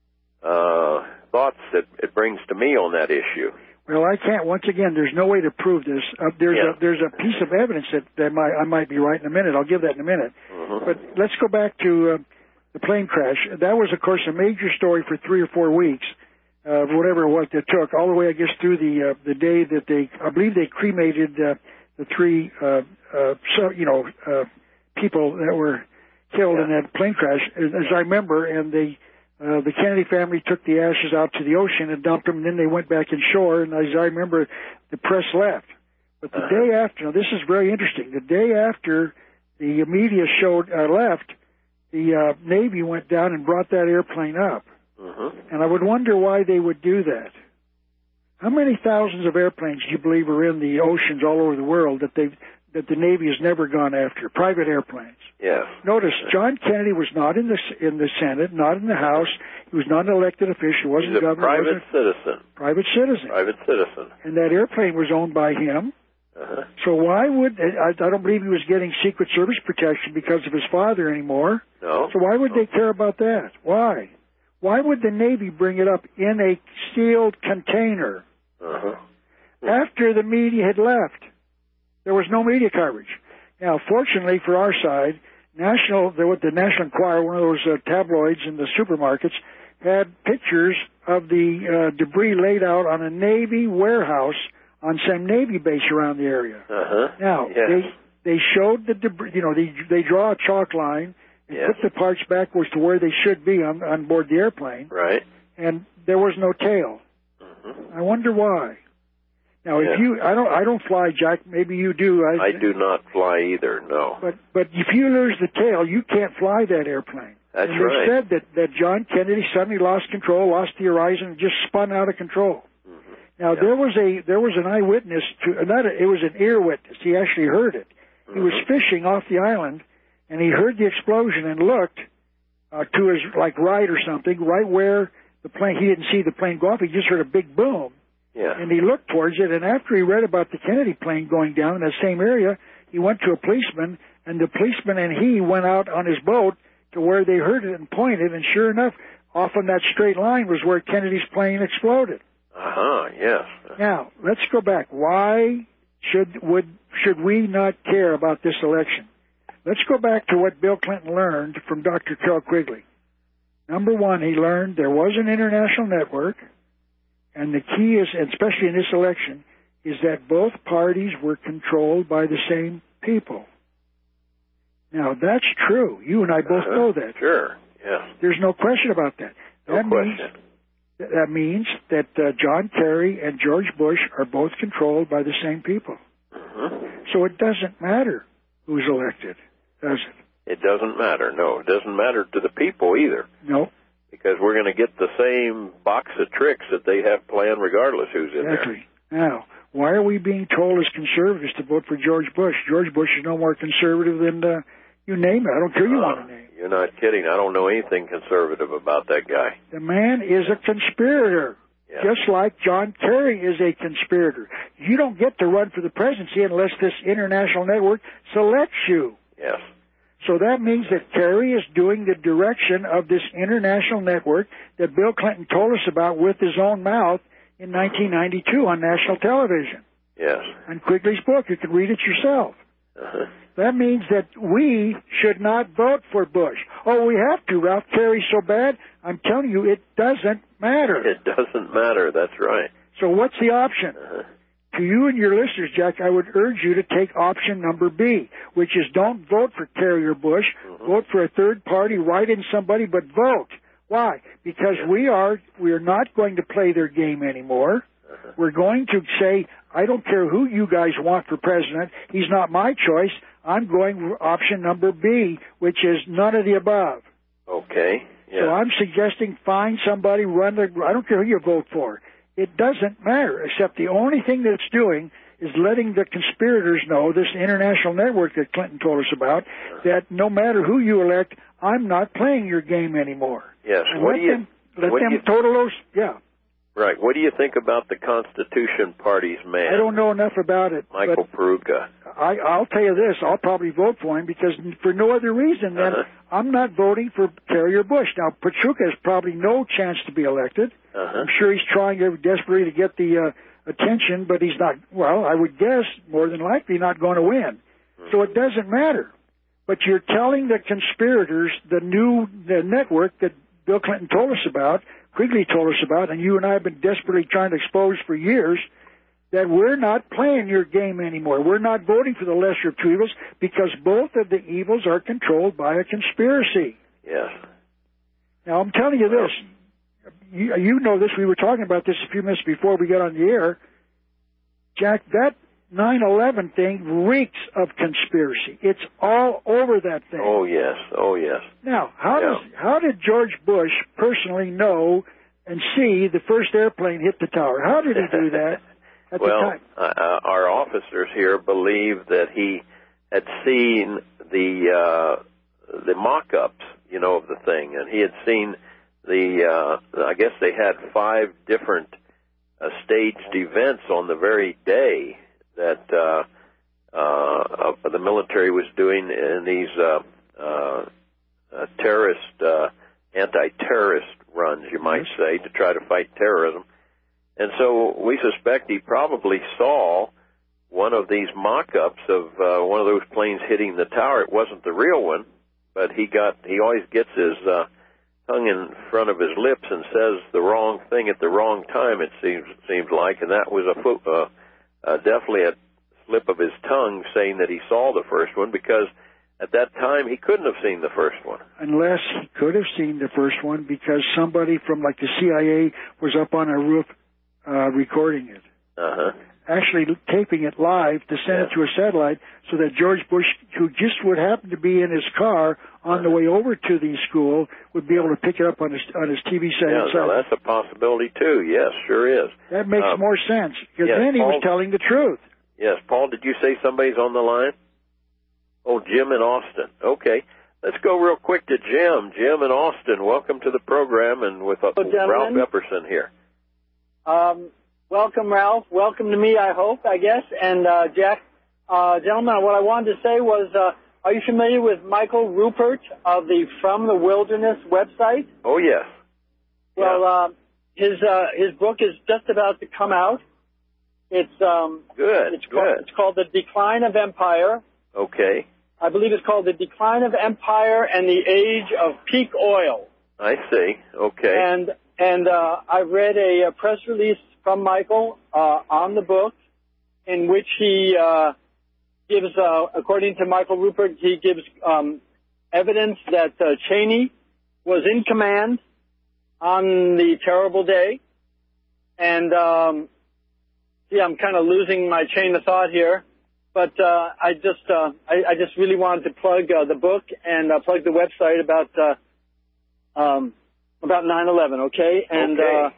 [SPEAKER 1] uh, thoughts that it brings to me on that issue.
[SPEAKER 5] Well, I can't. Once again, there's no way to prove this. Uh, there's
[SPEAKER 1] yeah.
[SPEAKER 5] a there's a piece of evidence that, that might, I might be right in a minute. I'll give that in a minute.
[SPEAKER 1] Mm-hmm.
[SPEAKER 5] But let's go back to uh, the plane crash. That was, of course, a major story for three or four weeks, uh, whatever it was that took, all the way, I guess, through the uh, the day that they, I believe they cremated uh, the three uh, uh, so you know uh, people that were killed yeah. in that plane crash, as I remember, and they. Uh, the Kennedy family took the ashes out to the ocean and dumped them, and then they went back inshore, and as I remember, the press left. But the uh-huh. day after, now this is very interesting, the day after the media showed uh, left, the uh, Navy went down and brought that airplane up. Uh-huh. And I would wonder why they would do that. How many thousands of airplanes do you believe are in the oceans all over the world that they've that the Navy has never gone after, private airplanes?
[SPEAKER 1] Yes.
[SPEAKER 5] Notice, John Kennedy was not in the in the Senate, not in the House. He was not an elected official. Wasn't
[SPEAKER 1] He's a
[SPEAKER 5] governor.
[SPEAKER 1] Private
[SPEAKER 5] wasn't
[SPEAKER 1] citizen.
[SPEAKER 5] Private citizen.
[SPEAKER 1] Private citizen.
[SPEAKER 5] And that airplane was owned by him. Uh-huh. So why would I, I don't believe he was getting Secret Service protection because of his father anymore.
[SPEAKER 1] No.
[SPEAKER 5] So why would
[SPEAKER 1] no.
[SPEAKER 5] they care about that? Why? Why would the Navy bring it up in a sealed container
[SPEAKER 1] uh-huh.
[SPEAKER 5] after the media had left? There was no media coverage. Now, fortunately for our side, National, the, the National Enquirer, one of those uh, tabloids in the supermarkets, had pictures of the uh, debris laid out on a Navy warehouse on some Navy base around the area.
[SPEAKER 1] Uh-huh.
[SPEAKER 5] Now,
[SPEAKER 1] yes.
[SPEAKER 5] they they showed the debris, you know, they, they draw a chalk line and
[SPEAKER 1] yes.
[SPEAKER 5] put the parts backwards to where they should be on, on board the airplane.
[SPEAKER 1] Right.
[SPEAKER 5] And there was no tail.
[SPEAKER 1] Mm-hmm.
[SPEAKER 5] I wonder why. Now,
[SPEAKER 1] yeah.
[SPEAKER 5] if you, I don't, I don't fly, Jack. Maybe you do.
[SPEAKER 1] I, I do not fly either. No.
[SPEAKER 5] But, but if you lose the tail, you can't fly that airplane.
[SPEAKER 1] That's
[SPEAKER 5] and they
[SPEAKER 1] right.
[SPEAKER 5] said that that John Kennedy suddenly lost control, lost the horizon, and just spun out of control. Mm-hmm. Now
[SPEAKER 1] yeah.
[SPEAKER 5] there was a there was an eyewitness to, not a, it was an ear witness. He actually heard it. Mm-hmm. He was fishing off the island, and he heard the explosion and looked uh, to his like right or something, right where the plane. He didn't see the plane go off. He just heard a big boom.
[SPEAKER 1] Yeah.
[SPEAKER 5] And he looked towards it, and after he read about the Kennedy plane going down in that same area, he went to a policeman, and the policeman and he went out on his boat to where they heard it and pointed, and sure enough, off on that straight line was where Kennedy's plane exploded.
[SPEAKER 1] Uh-huh, yes.
[SPEAKER 5] Now, let's go back. Why should would should we not care about this election? Let's go back to what Bill Clinton learned from Doctor Carroll Quigley. Number one, he learned there was an international network. And the key is, especially in this election, is that both parties were controlled by the same people. Now, that's true. You and I both
[SPEAKER 1] uh-huh.
[SPEAKER 5] know that.
[SPEAKER 1] Sure, yeah.
[SPEAKER 5] There's no question about that.
[SPEAKER 1] No
[SPEAKER 5] that
[SPEAKER 1] question.
[SPEAKER 5] Means, that means that uh, John Kerry and George Bush are both controlled by the same people.
[SPEAKER 1] Uh-huh.
[SPEAKER 5] So it doesn't matter who's elected, does it?
[SPEAKER 1] It doesn't matter, no. It doesn't matter to the people either.
[SPEAKER 5] No.
[SPEAKER 1] Because we're going to get the same box of tricks that they have planned regardless who's in
[SPEAKER 5] exactly.
[SPEAKER 1] there.
[SPEAKER 5] Now, why are we being told as conservatives to vote for George Bush? George Bush is no more conservative than, uh, you name it. I don't care who you
[SPEAKER 1] uh,
[SPEAKER 5] want to name.
[SPEAKER 1] You're not kidding. I don't know anything conservative about that guy.
[SPEAKER 5] The man is a conspirator. Yeah. Just like John Kerry is a conspirator. You don't get to run for the presidency unless this international network selects you.
[SPEAKER 1] Yes.
[SPEAKER 5] So that means that Kerry is doing the direction of this international network that Bill Clinton told us about with his own mouth in nineteen ninety-two on national television.
[SPEAKER 1] Yes.
[SPEAKER 5] On Quigley's book. You can read it yourself. Uh-huh. That means that we should not vote for Bush. Oh, we have to, Ralph. Kerry's so bad. I'm telling you, it doesn't matter.
[SPEAKER 1] It doesn't matter. That's right.
[SPEAKER 5] So what's the option? Uh-huh. To you and your listeners, Jack, I would urge you to take option number B, which is don't vote for Kerry or Bush. Mm-hmm. Vote for a third party, write in somebody, but vote. Why? Because yeah. we are we are not going to play their game anymore. Uh-huh. We're going to say, I don't care who you guys want for president. He's not my choice. I'm going for option number B, which is none of the above.
[SPEAKER 1] Okay. Yeah.
[SPEAKER 5] So I'm suggesting find somebody, run the, I don't care who you vote for. It doesn't matter, except the only thing that it's doing is letting the conspirators know, this international network that Clinton told us about, that no matter who you elect, I'm not playing your game anymore.
[SPEAKER 1] Yes.
[SPEAKER 5] And
[SPEAKER 1] what
[SPEAKER 5] let
[SPEAKER 1] do you,
[SPEAKER 5] them, let
[SPEAKER 1] what
[SPEAKER 5] them
[SPEAKER 1] do you,
[SPEAKER 5] total those, yeah.
[SPEAKER 1] Right. What do you think about the Constitution Party's man?
[SPEAKER 5] I don't know enough about it.
[SPEAKER 1] Michael Peroutka.
[SPEAKER 5] I, I'll tell you this, I'll probably vote for him because for no other reason than uh-huh. I'm not voting for Kerry or Bush. Now, Peroutka has probably no chance to be elected.
[SPEAKER 1] Uh-huh.
[SPEAKER 5] I'm sure he's trying desperately to get the uh, attention, but he's not, well, I would guess more than likely not going to win. Mm-hmm. So it doesn't matter. But you're telling the conspirators, the new the network that Bill Clinton told us about, Quigley told us about, and you and I have been desperately trying to expose for years, that we're not playing your game anymore. We're not voting for the lesser of two evils because both of the evils are controlled by a conspiracy.
[SPEAKER 1] Yes.
[SPEAKER 5] Now, I'm telling you this. You, you know this. We were talking about this a few minutes before we got on the air. Jack, that nine eleven thing reeks of conspiracy. It's all over that thing.
[SPEAKER 1] Oh, yes. Oh, yes.
[SPEAKER 5] Now, how,
[SPEAKER 1] yeah.
[SPEAKER 5] does, how did George Bush personally know and see the first airplane hit the tower? How did he do that at
[SPEAKER 1] well,
[SPEAKER 5] the time?
[SPEAKER 1] Uh, our officers here believe that he had seen the uh, the mock-ups, you know, of the thing, and he had seen the, uh, I guess they had five different uh, staged events on the very day that uh, uh, the military was doing in these uh, uh, uh, terrorist, uh, anti-terrorist runs, you might say, to try to fight terrorism. And so we suspect he probably saw one of these mock-ups of uh, one of those planes hitting the tower. It wasn't the real one, but he got he always gets his uh, tongue in front of his lips and says the wrong thing at the wrong time, it seems seems like, and that was a fo- uh, uh, definitely a slip of his tongue saying that he saw the first one, because at that time he couldn't have seen the first one. Unless
[SPEAKER 5] he could have seen the first one because somebody from like the C I A was up on a roof uh, recording it.
[SPEAKER 1] Uh-huh.
[SPEAKER 5] Actually taping it live to send yeah. it to a satellite so that George Bush, who just would happen to be in his car on the way over to the school, would be able to pick it up on his on his T V set.
[SPEAKER 1] Yeah, no, that's a possibility too. Yes, sure is.
[SPEAKER 5] That makes
[SPEAKER 1] um,
[SPEAKER 5] more sense because
[SPEAKER 1] yes,
[SPEAKER 5] then he
[SPEAKER 1] Paul,
[SPEAKER 5] was telling the truth.
[SPEAKER 1] Yes, Paul, did you say somebody's on the line? Oh, Jim in Austin. Okay. Let's go real quick to Jim. Jim in Austin, welcome to the program, and with uh,
[SPEAKER 13] Hello,
[SPEAKER 1] Ralph Epperson here.
[SPEAKER 13] Um, welcome, Ralph. Welcome to me, I hope, I guess. And, uh, Jack, uh, gentlemen, what I wanted to say was, uh, are you familiar with Michael Rupert of the From the Wilderness website?
[SPEAKER 1] Oh, yes.
[SPEAKER 13] Well,
[SPEAKER 1] yeah.
[SPEAKER 13] uh, his, uh, his book is just about to come out. It's, um,
[SPEAKER 1] good,
[SPEAKER 13] it's
[SPEAKER 1] good.
[SPEAKER 13] Called, it's called The Decline of Empire.
[SPEAKER 1] Okay.
[SPEAKER 13] I believe it's called The Decline of Empire and the Age of Peak Oil.
[SPEAKER 1] I see. Okay.
[SPEAKER 13] And, and, uh, I read a, a press release from Michael, uh, on the book in which he, uh, gives, uh, according to Michael Rupert, he gives, um, evidence that, uh, Cheney was in command on the terrible day. And, um, yeah, I'm kind of losing my chain of thought here. But uh, I just uh, I, I just really wanted to plug uh, the book and uh, plug the website about uh, um, about nine eleven, okay? And
[SPEAKER 1] okay.
[SPEAKER 13] Uh,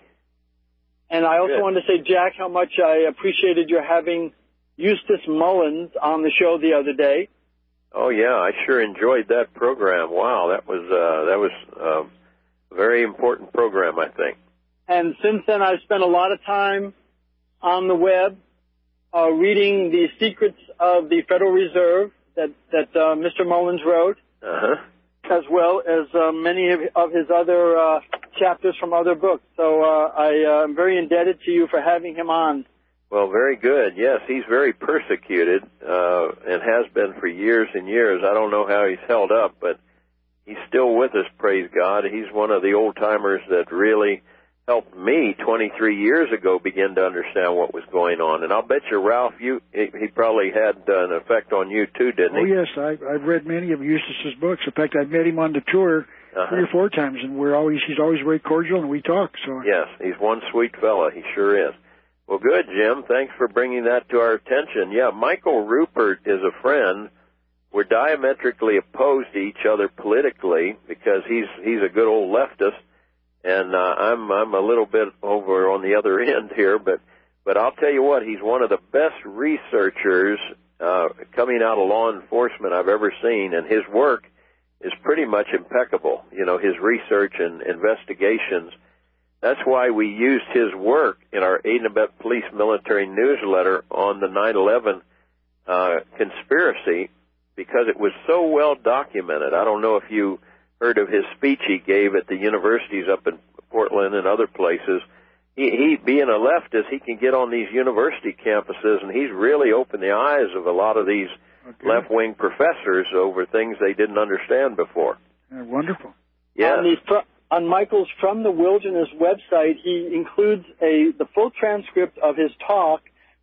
[SPEAKER 13] and I also
[SPEAKER 1] Good.
[SPEAKER 13] wanted to say, Jack, how much I appreciated your having Eustace Mullins on the show the other day.
[SPEAKER 1] Oh yeah, I sure enjoyed that program. Wow, that was uh, that was uh, a very important program, I think.
[SPEAKER 13] And since then, I've spent a lot of time on the web. Uh, reading the Secrets of the Federal Reserve that that uh, Mister Mullins wrote,
[SPEAKER 1] uh-huh.
[SPEAKER 13] as well as uh, many of, of his other uh, chapters from other books. So uh, I am uh, very indebted to you for having him on.
[SPEAKER 1] Well, very good. Yes, he's very persecuted uh, and has been for years and years. I don't know how he's held up, but he's still with us, praise God. He's one of the old-timers that really helped me twenty-three years ago begin to understand what was going on. And I'll bet you, Ralph, you he, he probably had uh, an effect on you too, didn't
[SPEAKER 5] he?
[SPEAKER 1] Oh,
[SPEAKER 5] yes. I, I've read many of Eustace's books. In fact, I've met him on the tour uh-huh. three or four times, and we're always he's always very cordial, and we talk. So
[SPEAKER 1] yes, he's one sweet fella. He sure is. Well, good, Jim. Thanks for bringing that to our attention. Yeah, Michael Rupert is a friend. We're diametrically opposed to each other politically because he's he's a good old leftist. And uh, I'm I'm a little bit over on the other end here, but but I'll tell you what, he's one of the best researchers uh, coming out of law enforcement I've ever seen, and his work is pretty much impeccable. You know, his research and investigations. That's why we used his work in our Aid and Abet Police Military newsletter on the nine eleven uh, conspiracy, because it was so well documented. I don't know if you heard of his speech he gave at the universities up in Portland and other places. He, he being a leftist, he can get on these university campuses, and he's really opened the eyes of a lot of these okay. left-wing professors over things they didn't understand before.
[SPEAKER 5] Uh, wonderful.
[SPEAKER 1] Yeah.
[SPEAKER 13] On, the, on Michael's From the Wilderness website, he includes a the full transcript of his talk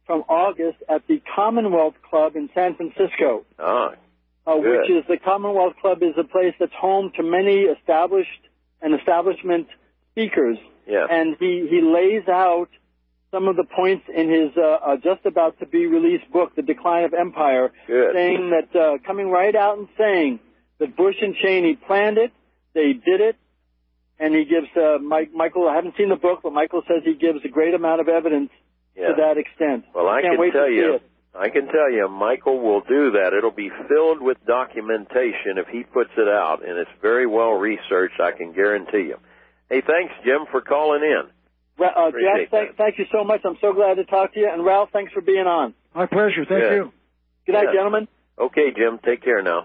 [SPEAKER 13] from August at the Commonwealth Club in San Francisco.
[SPEAKER 1] Ah,
[SPEAKER 13] uh, which is the Commonwealth Club is a place that's home to many established and establishment speakers.
[SPEAKER 1] Yeah.
[SPEAKER 13] And he, he lays out some of the points in his uh, uh, just about to be released book, The Decline of Empire,
[SPEAKER 1] Good.
[SPEAKER 13] saying that, uh, coming right out and saying that Bush and Cheney planned it, they did it, and he gives, uh, Mike, Michael, I haven't seen the book, but Michael says he gives a great amount of evidence
[SPEAKER 1] yeah.
[SPEAKER 13] to that extent.
[SPEAKER 1] Well, I
[SPEAKER 13] Can't
[SPEAKER 1] can
[SPEAKER 13] wait
[SPEAKER 1] tell
[SPEAKER 13] to
[SPEAKER 1] you,
[SPEAKER 13] see it.
[SPEAKER 1] I can tell you, Michael will do that. It'll be filled with documentation if he puts it out, and it's very well researched, I can guarantee you. Hey, thanks, Jim, for calling in.
[SPEAKER 13] Uh, Jack, thank, thank you so much. I'm so glad to talk to you. And Ralph, thanks for being on.
[SPEAKER 5] My pleasure. Thank
[SPEAKER 1] Good.
[SPEAKER 5] you.
[SPEAKER 13] Good night,
[SPEAKER 1] Yeah.
[SPEAKER 13] gentlemen.
[SPEAKER 1] Okay, Jim. Take care now.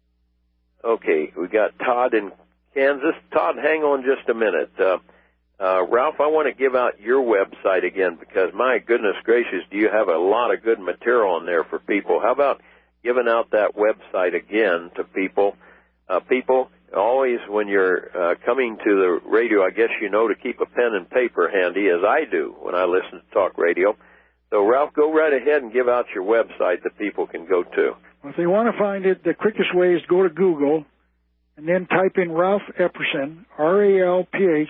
[SPEAKER 1] Okay, we got Todd in Kansas. Todd, hang on just a minute. Uh, uh, Ralph, I want to give out your website again because, my goodness gracious, do you have a lot of good material on there for people. How about giving out that website again to people? Uh, people, always when you're uh, coming to the radio, I guess you know to keep a pen and paper handy, as I do when I listen to talk radio. So, Ralph, go right ahead and give out your website that people can go to.
[SPEAKER 5] Well, if they want to find it, the quickest way is to go to Google and then type in Ralph Epperson, R A L P H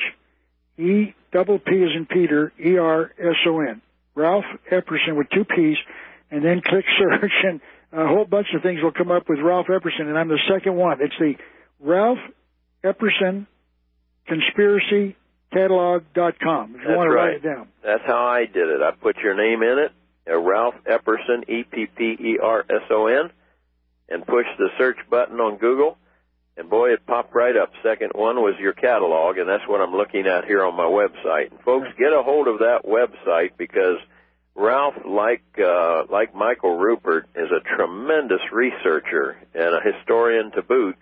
[SPEAKER 5] E double P as in Peter, E R S O N. Ralph Epperson with two P's, and then click search, and a whole bunch of things will come up with Ralph Epperson, and I'm the second one. It's the Ralph Epperson Conspiracy Catalog dot com. If you
[SPEAKER 1] That's
[SPEAKER 5] want to
[SPEAKER 1] right.
[SPEAKER 5] write it down.
[SPEAKER 1] That's how I did it. I put your name in it, uh, Ralph Epperson, E P P E R S O N, and push the search button on Google, and boy, it popped right up. Second one was your catalog, and that's what I'm looking at here on my website. And folks, get a hold of that website because Ralph, like uh, like Michael Ruppert, is a tremendous researcher and a historian to boot.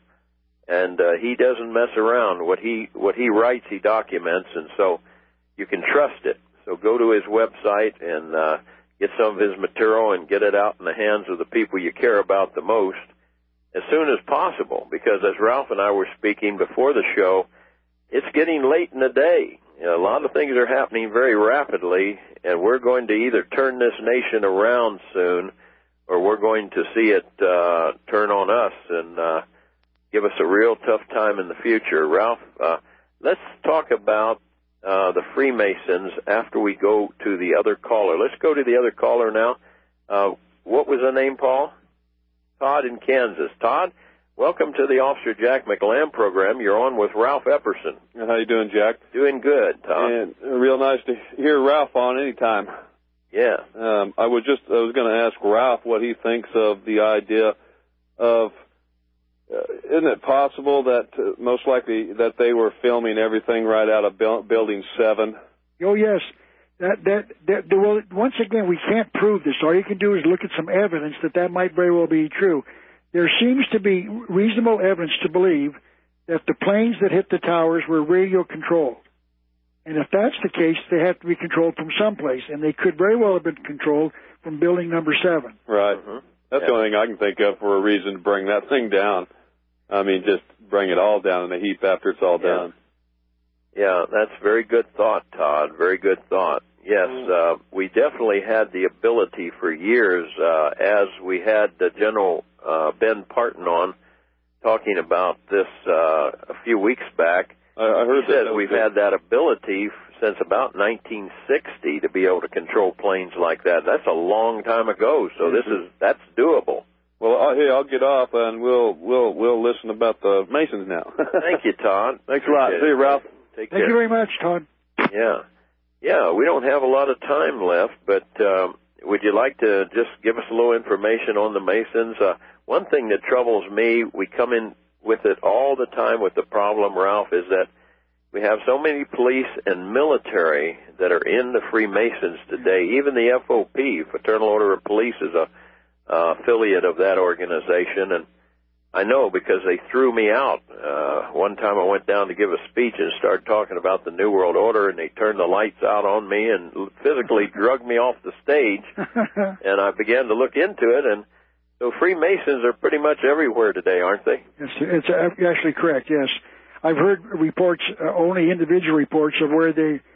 [SPEAKER 1] And uh, he doesn't mess around. What he what he writes, he documents, and so you can trust it. So go to his website and uh, get some of his material and get it out in the hands of the people you care about the most as soon as possible. Because as Ralph and I were speaking before the show, it's getting late in the day. You know, a lot of things are happening very rapidly, and we're going to either turn this nation around soon, or we're going to see it uh, turn on us and uh, give us a real tough time in the future. Ralph, uh, let's talk about uh, the Freemasons after we go to the other caller. Let's go to the other caller now. Uh, what was the name, Paul? Todd in Kansas. Todd, welcome to the Officer Jack McElhamb program. You're on with Ralph Epperson.
[SPEAKER 14] How you doing, Jack?
[SPEAKER 1] Doing good, Todd.
[SPEAKER 14] And real nice to hear Ralph on anytime.
[SPEAKER 1] Yeah.
[SPEAKER 14] Um, I was just I was going to ask Ralph what he thinks of the idea of Uh, isn't it possible that uh, most likely that they were filming everything right out of bu- Building seven?
[SPEAKER 5] Oh, yes. That, that, that, well, once again, we can't prove this. All you can do is look at some evidence that that might very well be true. There seems to be reasonable evidence to believe that the planes that hit the towers were radio-controlled. And if that's the case, they have to be controlled from someplace, and they could very well have been controlled from building number seven.
[SPEAKER 14] Right.
[SPEAKER 1] Mm-hmm.
[SPEAKER 14] That's
[SPEAKER 1] yeah.
[SPEAKER 14] the only thing I can think of for a reason to bring that thing down. I mean, just bring it all down in a heap after it's all
[SPEAKER 1] yeah.
[SPEAKER 14] done.
[SPEAKER 1] Yeah, that's very good thought, Todd. Very good thought. Yes, uh, we definitely had the ability for years, uh, as we had uh, General uh, Ben Parton on talking about this uh, a few weeks back.
[SPEAKER 14] I, I heard
[SPEAKER 1] he said
[SPEAKER 14] that.
[SPEAKER 1] We've had that ability since about nineteen sixty to be able to control planes like that. That's a long time ago, so mm-hmm. this is that's doable.
[SPEAKER 14] Well, uh, hey, I'll get off and we'll we'll we'll listen about the Masons now.
[SPEAKER 1] Thank you, Todd.
[SPEAKER 14] Thanks a lot. See you, Ralph.
[SPEAKER 1] Take
[SPEAKER 5] Thank
[SPEAKER 1] care.
[SPEAKER 5] you very much, Todd.
[SPEAKER 1] Yeah, yeah. We don't have a lot of time left, but um, would you like to just give us a little information on the Masons? Uh, one thing that troubles me, we come in with it all the time with the problem, Ralph, is that we have so many police and military that are in the Freemasons today. Even the F O P, Fraternal Order of Police, is a Uh, affiliate of that organization, and I know because they threw me out. Uh, one time I went down to give a speech and started talking about the New World Order, and they turned the lights out on me and physically drugged me off the stage, and I began to look into it, and so Freemasons are pretty much everywhere today, aren't they?
[SPEAKER 5] It's, it's actually correct, yes. I've heard reports, uh, only individual reports, of where they,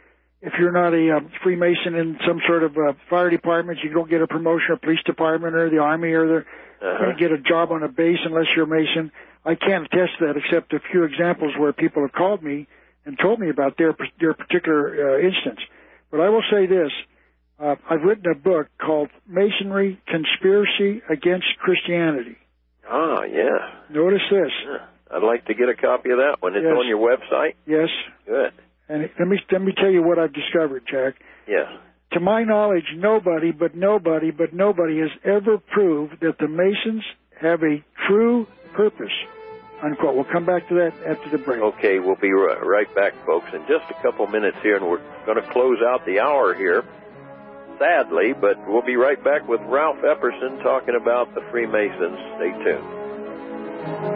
[SPEAKER 5] if you're not a uh, Freemason in some sort of uh, fire department, you don't get a promotion or police department or the army or the, uh-huh. you don't get a job on a base unless you're a Mason. I can't attest to that except a few examples where people have called me and told me about their their particular uh, instance. But I will say this. Uh, I've written a book called Masonry Conspiracy Against Christianity.
[SPEAKER 1] Ah, yeah.
[SPEAKER 5] Notice this.
[SPEAKER 1] Yeah. I'd like to get a copy of that one. It's
[SPEAKER 5] yes.
[SPEAKER 1] on your website?
[SPEAKER 5] Yes.
[SPEAKER 1] Good.
[SPEAKER 5] And let me let me tell you what I've discovered, Jack.
[SPEAKER 1] Yeah.
[SPEAKER 5] To my knowledge, nobody but nobody but nobody has ever proved that the Masons have a true purpose, unquote. We'll come back to that after the break.
[SPEAKER 1] Okay, we'll be right back, folks, in just a couple minutes here, and we're going to close out the hour here, sadly, but we'll be right back with Ralph Epperson talking about the Freemasons. Stay tuned.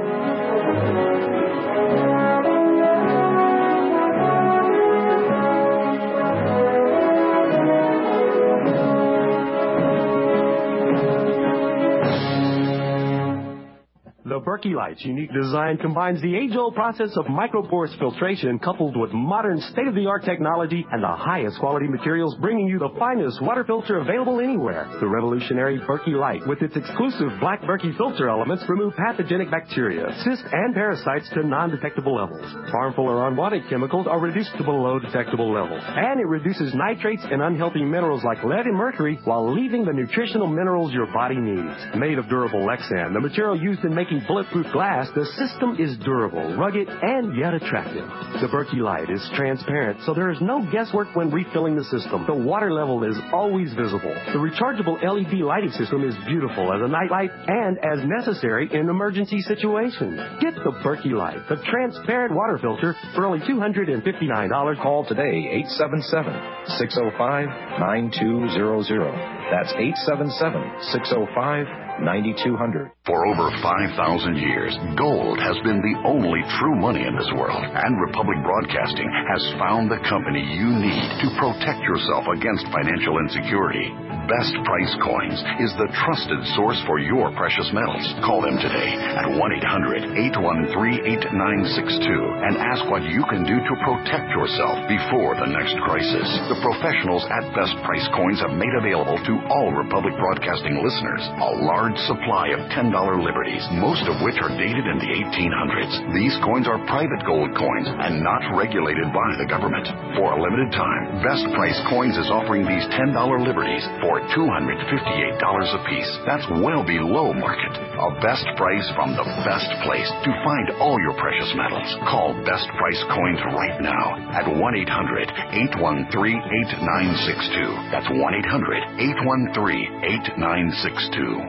[SPEAKER 10] The Berkey Light's unique design combines the age-old process of microporous filtration coupled with modern state-of-the-art technology and the highest quality materials, bringing you the finest water filter available anywhere. The revolutionary Berkey Light, with its exclusive black Berkey filter elements, remove pathogenic bacteria, cysts, and parasites to non-detectable levels. Harmful or unwanted chemicals are reduced to below detectable levels. And it reduces nitrates and unhealthy minerals like lead and mercury while leaving the nutritional minerals your body needs. Made of durable Lexan, the material used in making bulletproof glass, the system is durable, rugged, and yet attractive. The Berkey Light is transparent, so there is no guesswork when refilling the system. The water level is always visible. The rechargeable L E D lighting system is beautiful as a nightlight and as necessary in emergency situations. Get the Berkey Light, the transparent water filter, for only two hundred fifty-nine dollars.
[SPEAKER 4] Call today, eight seven seven, six oh five, nine two zero zero. That's eight seven seven, six oh five, nine two zero zero.
[SPEAKER 6] For over five thousand years, gold has been the only true money in this world, and Republic Broadcasting has found the company you need to protect yourself against financial insecurity. Best Price Coins is the trusted source for your precious metals. Call them today at one eight hundred, eight one three, eight nine six two and ask what you can do to protect yourself before the next crisis. The professionals at Best Price Coins have made available to all Republic Broadcasting listeners a large supply of ten dollar liberties, most of which are dated in the eighteen hundreds. These coins are private gold coins and not regulated by the government. For a limited time, Best Price Coins is offering these ten dollar liberties for two hundred fifty-eight dollars a piece. That's well below market. A best price from the best place to find all your precious metals. Call Best Price Coins right now at one eight hundred, eight one three, eight nine six two. That's one eight hundred, eight one three, eight nine six two.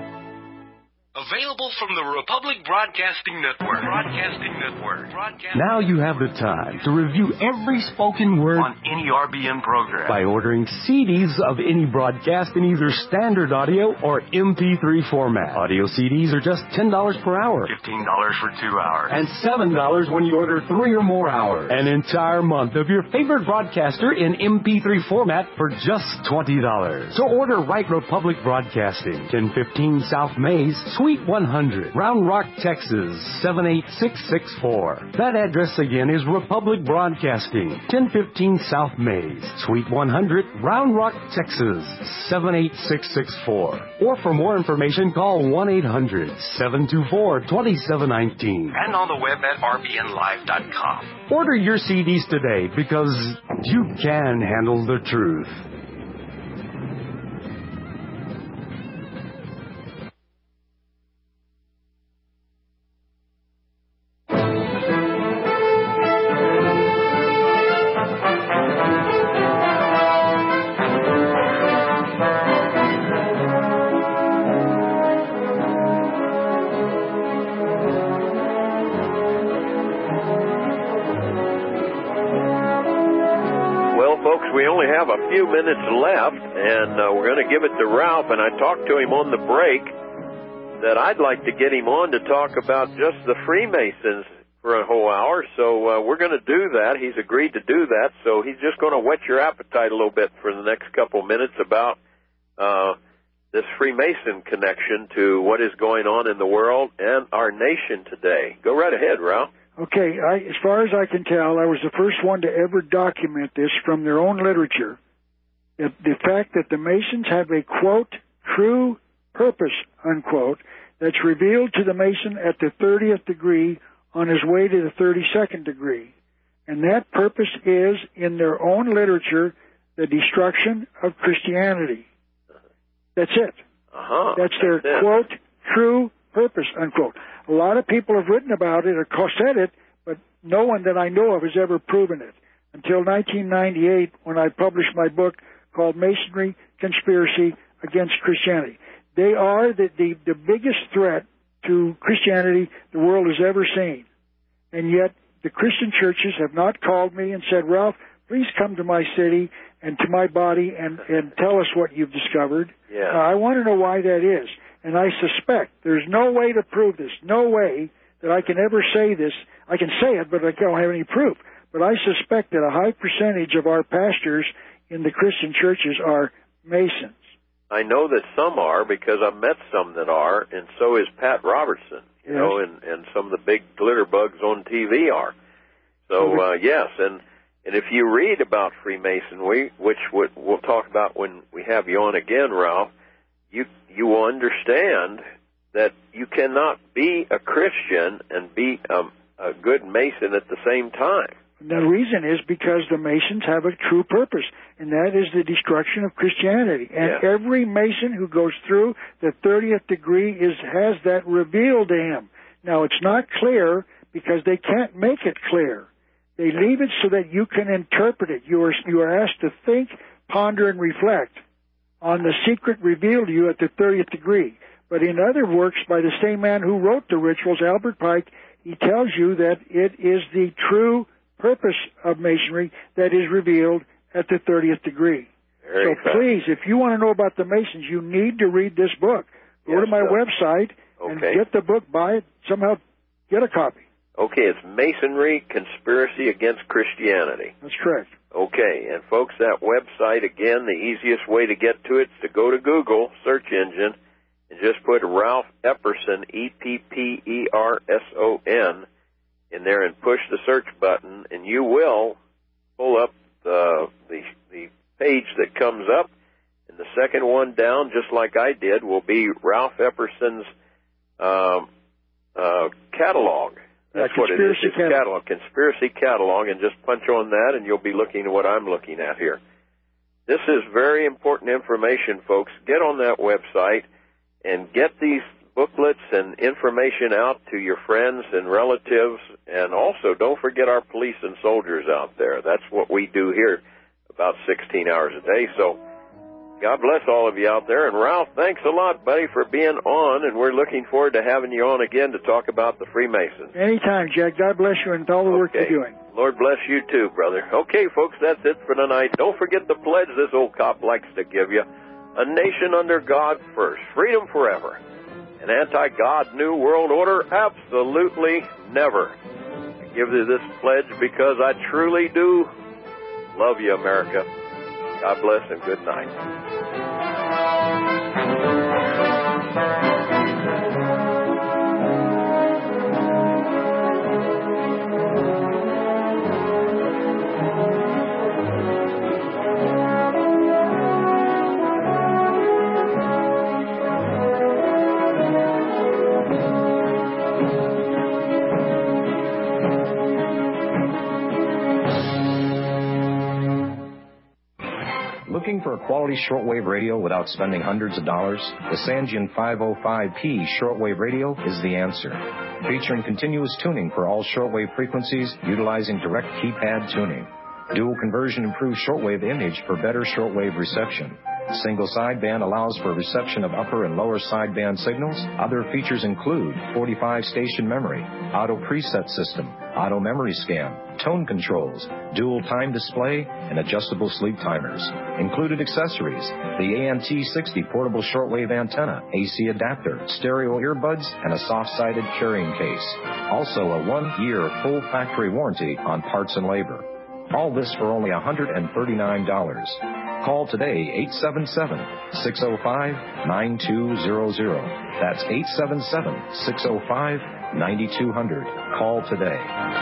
[SPEAKER 8] Available from the Republic Broadcasting Network. Broadcasting Network. Broadcasting
[SPEAKER 10] Now you have the time to review every spoken word
[SPEAKER 8] on any R B N program
[SPEAKER 10] by ordering C Ds of any broadcast in either standard audio or M P three format. Audio C Ds are just ten dollars per hour.
[SPEAKER 8] fifteen dollars for two hours.
[SPEAKER 10] And seven dollars when you order three or more hours. An entire month of your favorite broadcaster in M P three format for just twenty dollars. So order right Republic Broadcasting, ten fifteen South Mays, Suite one hundred, Round Rock, Texas, seven eight six six four. That address again is Republic Broadcasting, ten fifteen South Mays, Suite one hundred, Round Rock, Texas, seven eight six six four. Or for more information, call one eight hundred, seven two four, two seven one nine.
[SPEAKER 8] And on the web at R B N live dot com.
[SPEAKER 10] Order your C Ds today because you can handle the truth.
[SPEAKER 1] A few minutes left, and uh, we're going to give it to Ralph. And I talked to him on the break that I'd like to get him on to talk about just the Freemasons for a whole hour. So uh, we're going to do that. He's agreed to do that. So he's just going to whet your appetite a little bit for the next couple minutes about uh, this Freemason connection to what is going on in the world and our nation today. Go right ahead, Ralph.
[SPEAKER 5] Okay, I, as far as I can tell, I was the first one to ever document this from their own literature. The, the fact that the Masons have a, quote, true purpose, unquote, that's revealed to the Mason at the thirtieth degree on his way to the thirty-second degree. And that purpose is, in their own literature, the destruction of Christianity. That's it.
[SPEAKER 1] Uh-huh.
[SPEAKER 5] That's their,
[SPEAKER 1] That's
[SPEAKER 5] quote, true purpose, unquote. A lot of people have written about it or said it, but no one that I know of has ever proven it. Until nineteen ninety-eight, when I published my book called Masonry Conspiracy Against Christianity. They are the, the, the biggest threat to Christianity the world has ever seen. And yet, the Christian churches have not called me and said, Ralph, please come to my city and to my body and, and tell us what you've discovered.
[SPEAKER 1] Yeah.
[SPEAKER 5] Uh, I want to know why that is. And I suspect there's no way to prove this, no way that I can ever say this. I can say it, but I don't have any proof. But I suspect that a high percentage of our pastors in the Christian churches are Masons.
[SPEAKER 1] I know that some are because I've met some that are, and so is Pat Robertson, you
[SPEAKER 5] yes.
[SPEAKER 1] know, and, and some of the big glitter bugs on T V are. So, uh, yes, and, and if you read about Freemasonry, which we, we'll talk about when we have you on again, Ralph, you, you will understand that you cannot be a Christian and be um, a good Mason at the same time.
[SPEAKER 5] The reason is because the Masons have a true purpose, and that is the destruction of Christianity. And
[SPEAKER 1] yeah.
[SPEAKER 5] every Mason who goes through the thirtieth degree is has that revealed to him. Now, it's not clear because they can't make it clear. They leave it so that you can interpret it. You are, you are asked to think, ponder, and reflect on the secret revealed to you at the thirtieth degree. But in other works by the same man who wrote the rituals, Albert Pike, he tells you that it is the true purpose of Masonry that is revealed at the thirtieth degree.
[SPEAKER 1] Very
[SPEAKER 5] so
[SPEAKER 1] fast.
[SPEAKER 5] please, if you want to know about the Masons, you need to read this book. Go
[SPEAKER 1] yes,
[SPEAKER 5] to my
[SPEAKER 1] sir.
[SPEAKER 5] website
[SPEAKER 1] okay.
[SPEAKER 5] and get the book, buy it, somehow get a copy.
[SPEAKER 1] Okay, it's Masonry Conspiracy Against Christianity.
[SPEAKER 5] That's correct.
[SPEAKER 1] Okay, and folks, that website, again, the easiest way to get to it is to go to Google, search engine, and just put Ralph Epperson, E P P E R S O N, in there and push the search button, and you will pull up the, the the page that comes up, and the second one down, just like I did, will be Ralph Epperson's um, uh, catalog. That's
[SPEAKER 5] yeah,
[SPEAKER 1] what it is. It's
[SPEAKER 5] catalog.
[SPEAKER 1] catalog, conspiracy catalog, and just punch on that, and you'll be looking at what I'm looking at here. This is very important information, folks. Get on that website and get these booklets and information out to your friends and relatives, and also don't forget our police and soldiers out there. That's what we do here about sixteen hours a day. So God bless all of you out there. And Ralph, thanks a lot, buddy, for being on, and we're looking forward to having you on again to talk about the Freemasons.
[SPEAKER 5] Anytime, Jack. God bless you and all the work
[SPEAKER 1] okay.
[SPEAKER 5] you're doing.
[SPEAKER 1] Lord bless you too, brother. Okay, folks, that's it for tonight. Don't forget the pledge this old cop likes to give you. A nation under God first. Freedom forever. An anti-God New World Order? Absolutely never. I give you this pledge because I truly do love you, America. God bless and good night.
[SPEAKER 4] Looking for a quality shortwave radio without spending hundreds of dollars? The Sangean five oh five P shortwave radio is the answer. Featuring continuous tuning for all shortwave frequencies utilizing direct keypad tuning. Dual conversion improves shortwave image for better shortwave reception. Single sideband allows for reception of upper and lower sideband signals. Other features include forty-five station memory, auto preset system, auto memory scan, tone controls, dual time display, and adjustable sleep timers. Included accessories: the A N T sixty portable shortwave antenna, A C adapter, stereo earbuds, and a soft-sided carrying case. Also a one-year full factory warranty on parts and labor. All this for only one hundred thirty-nine dollars. Call today, eight seven seven, six oh five, nine two zero zero. That's eight seven seven, six oh five, ninety-two hundred. Call today.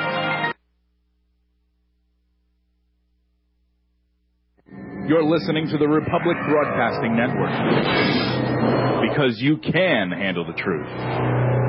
[SPEAKER 9] You're listening to the Republic Broadcasting Network. Because you can handle the truth.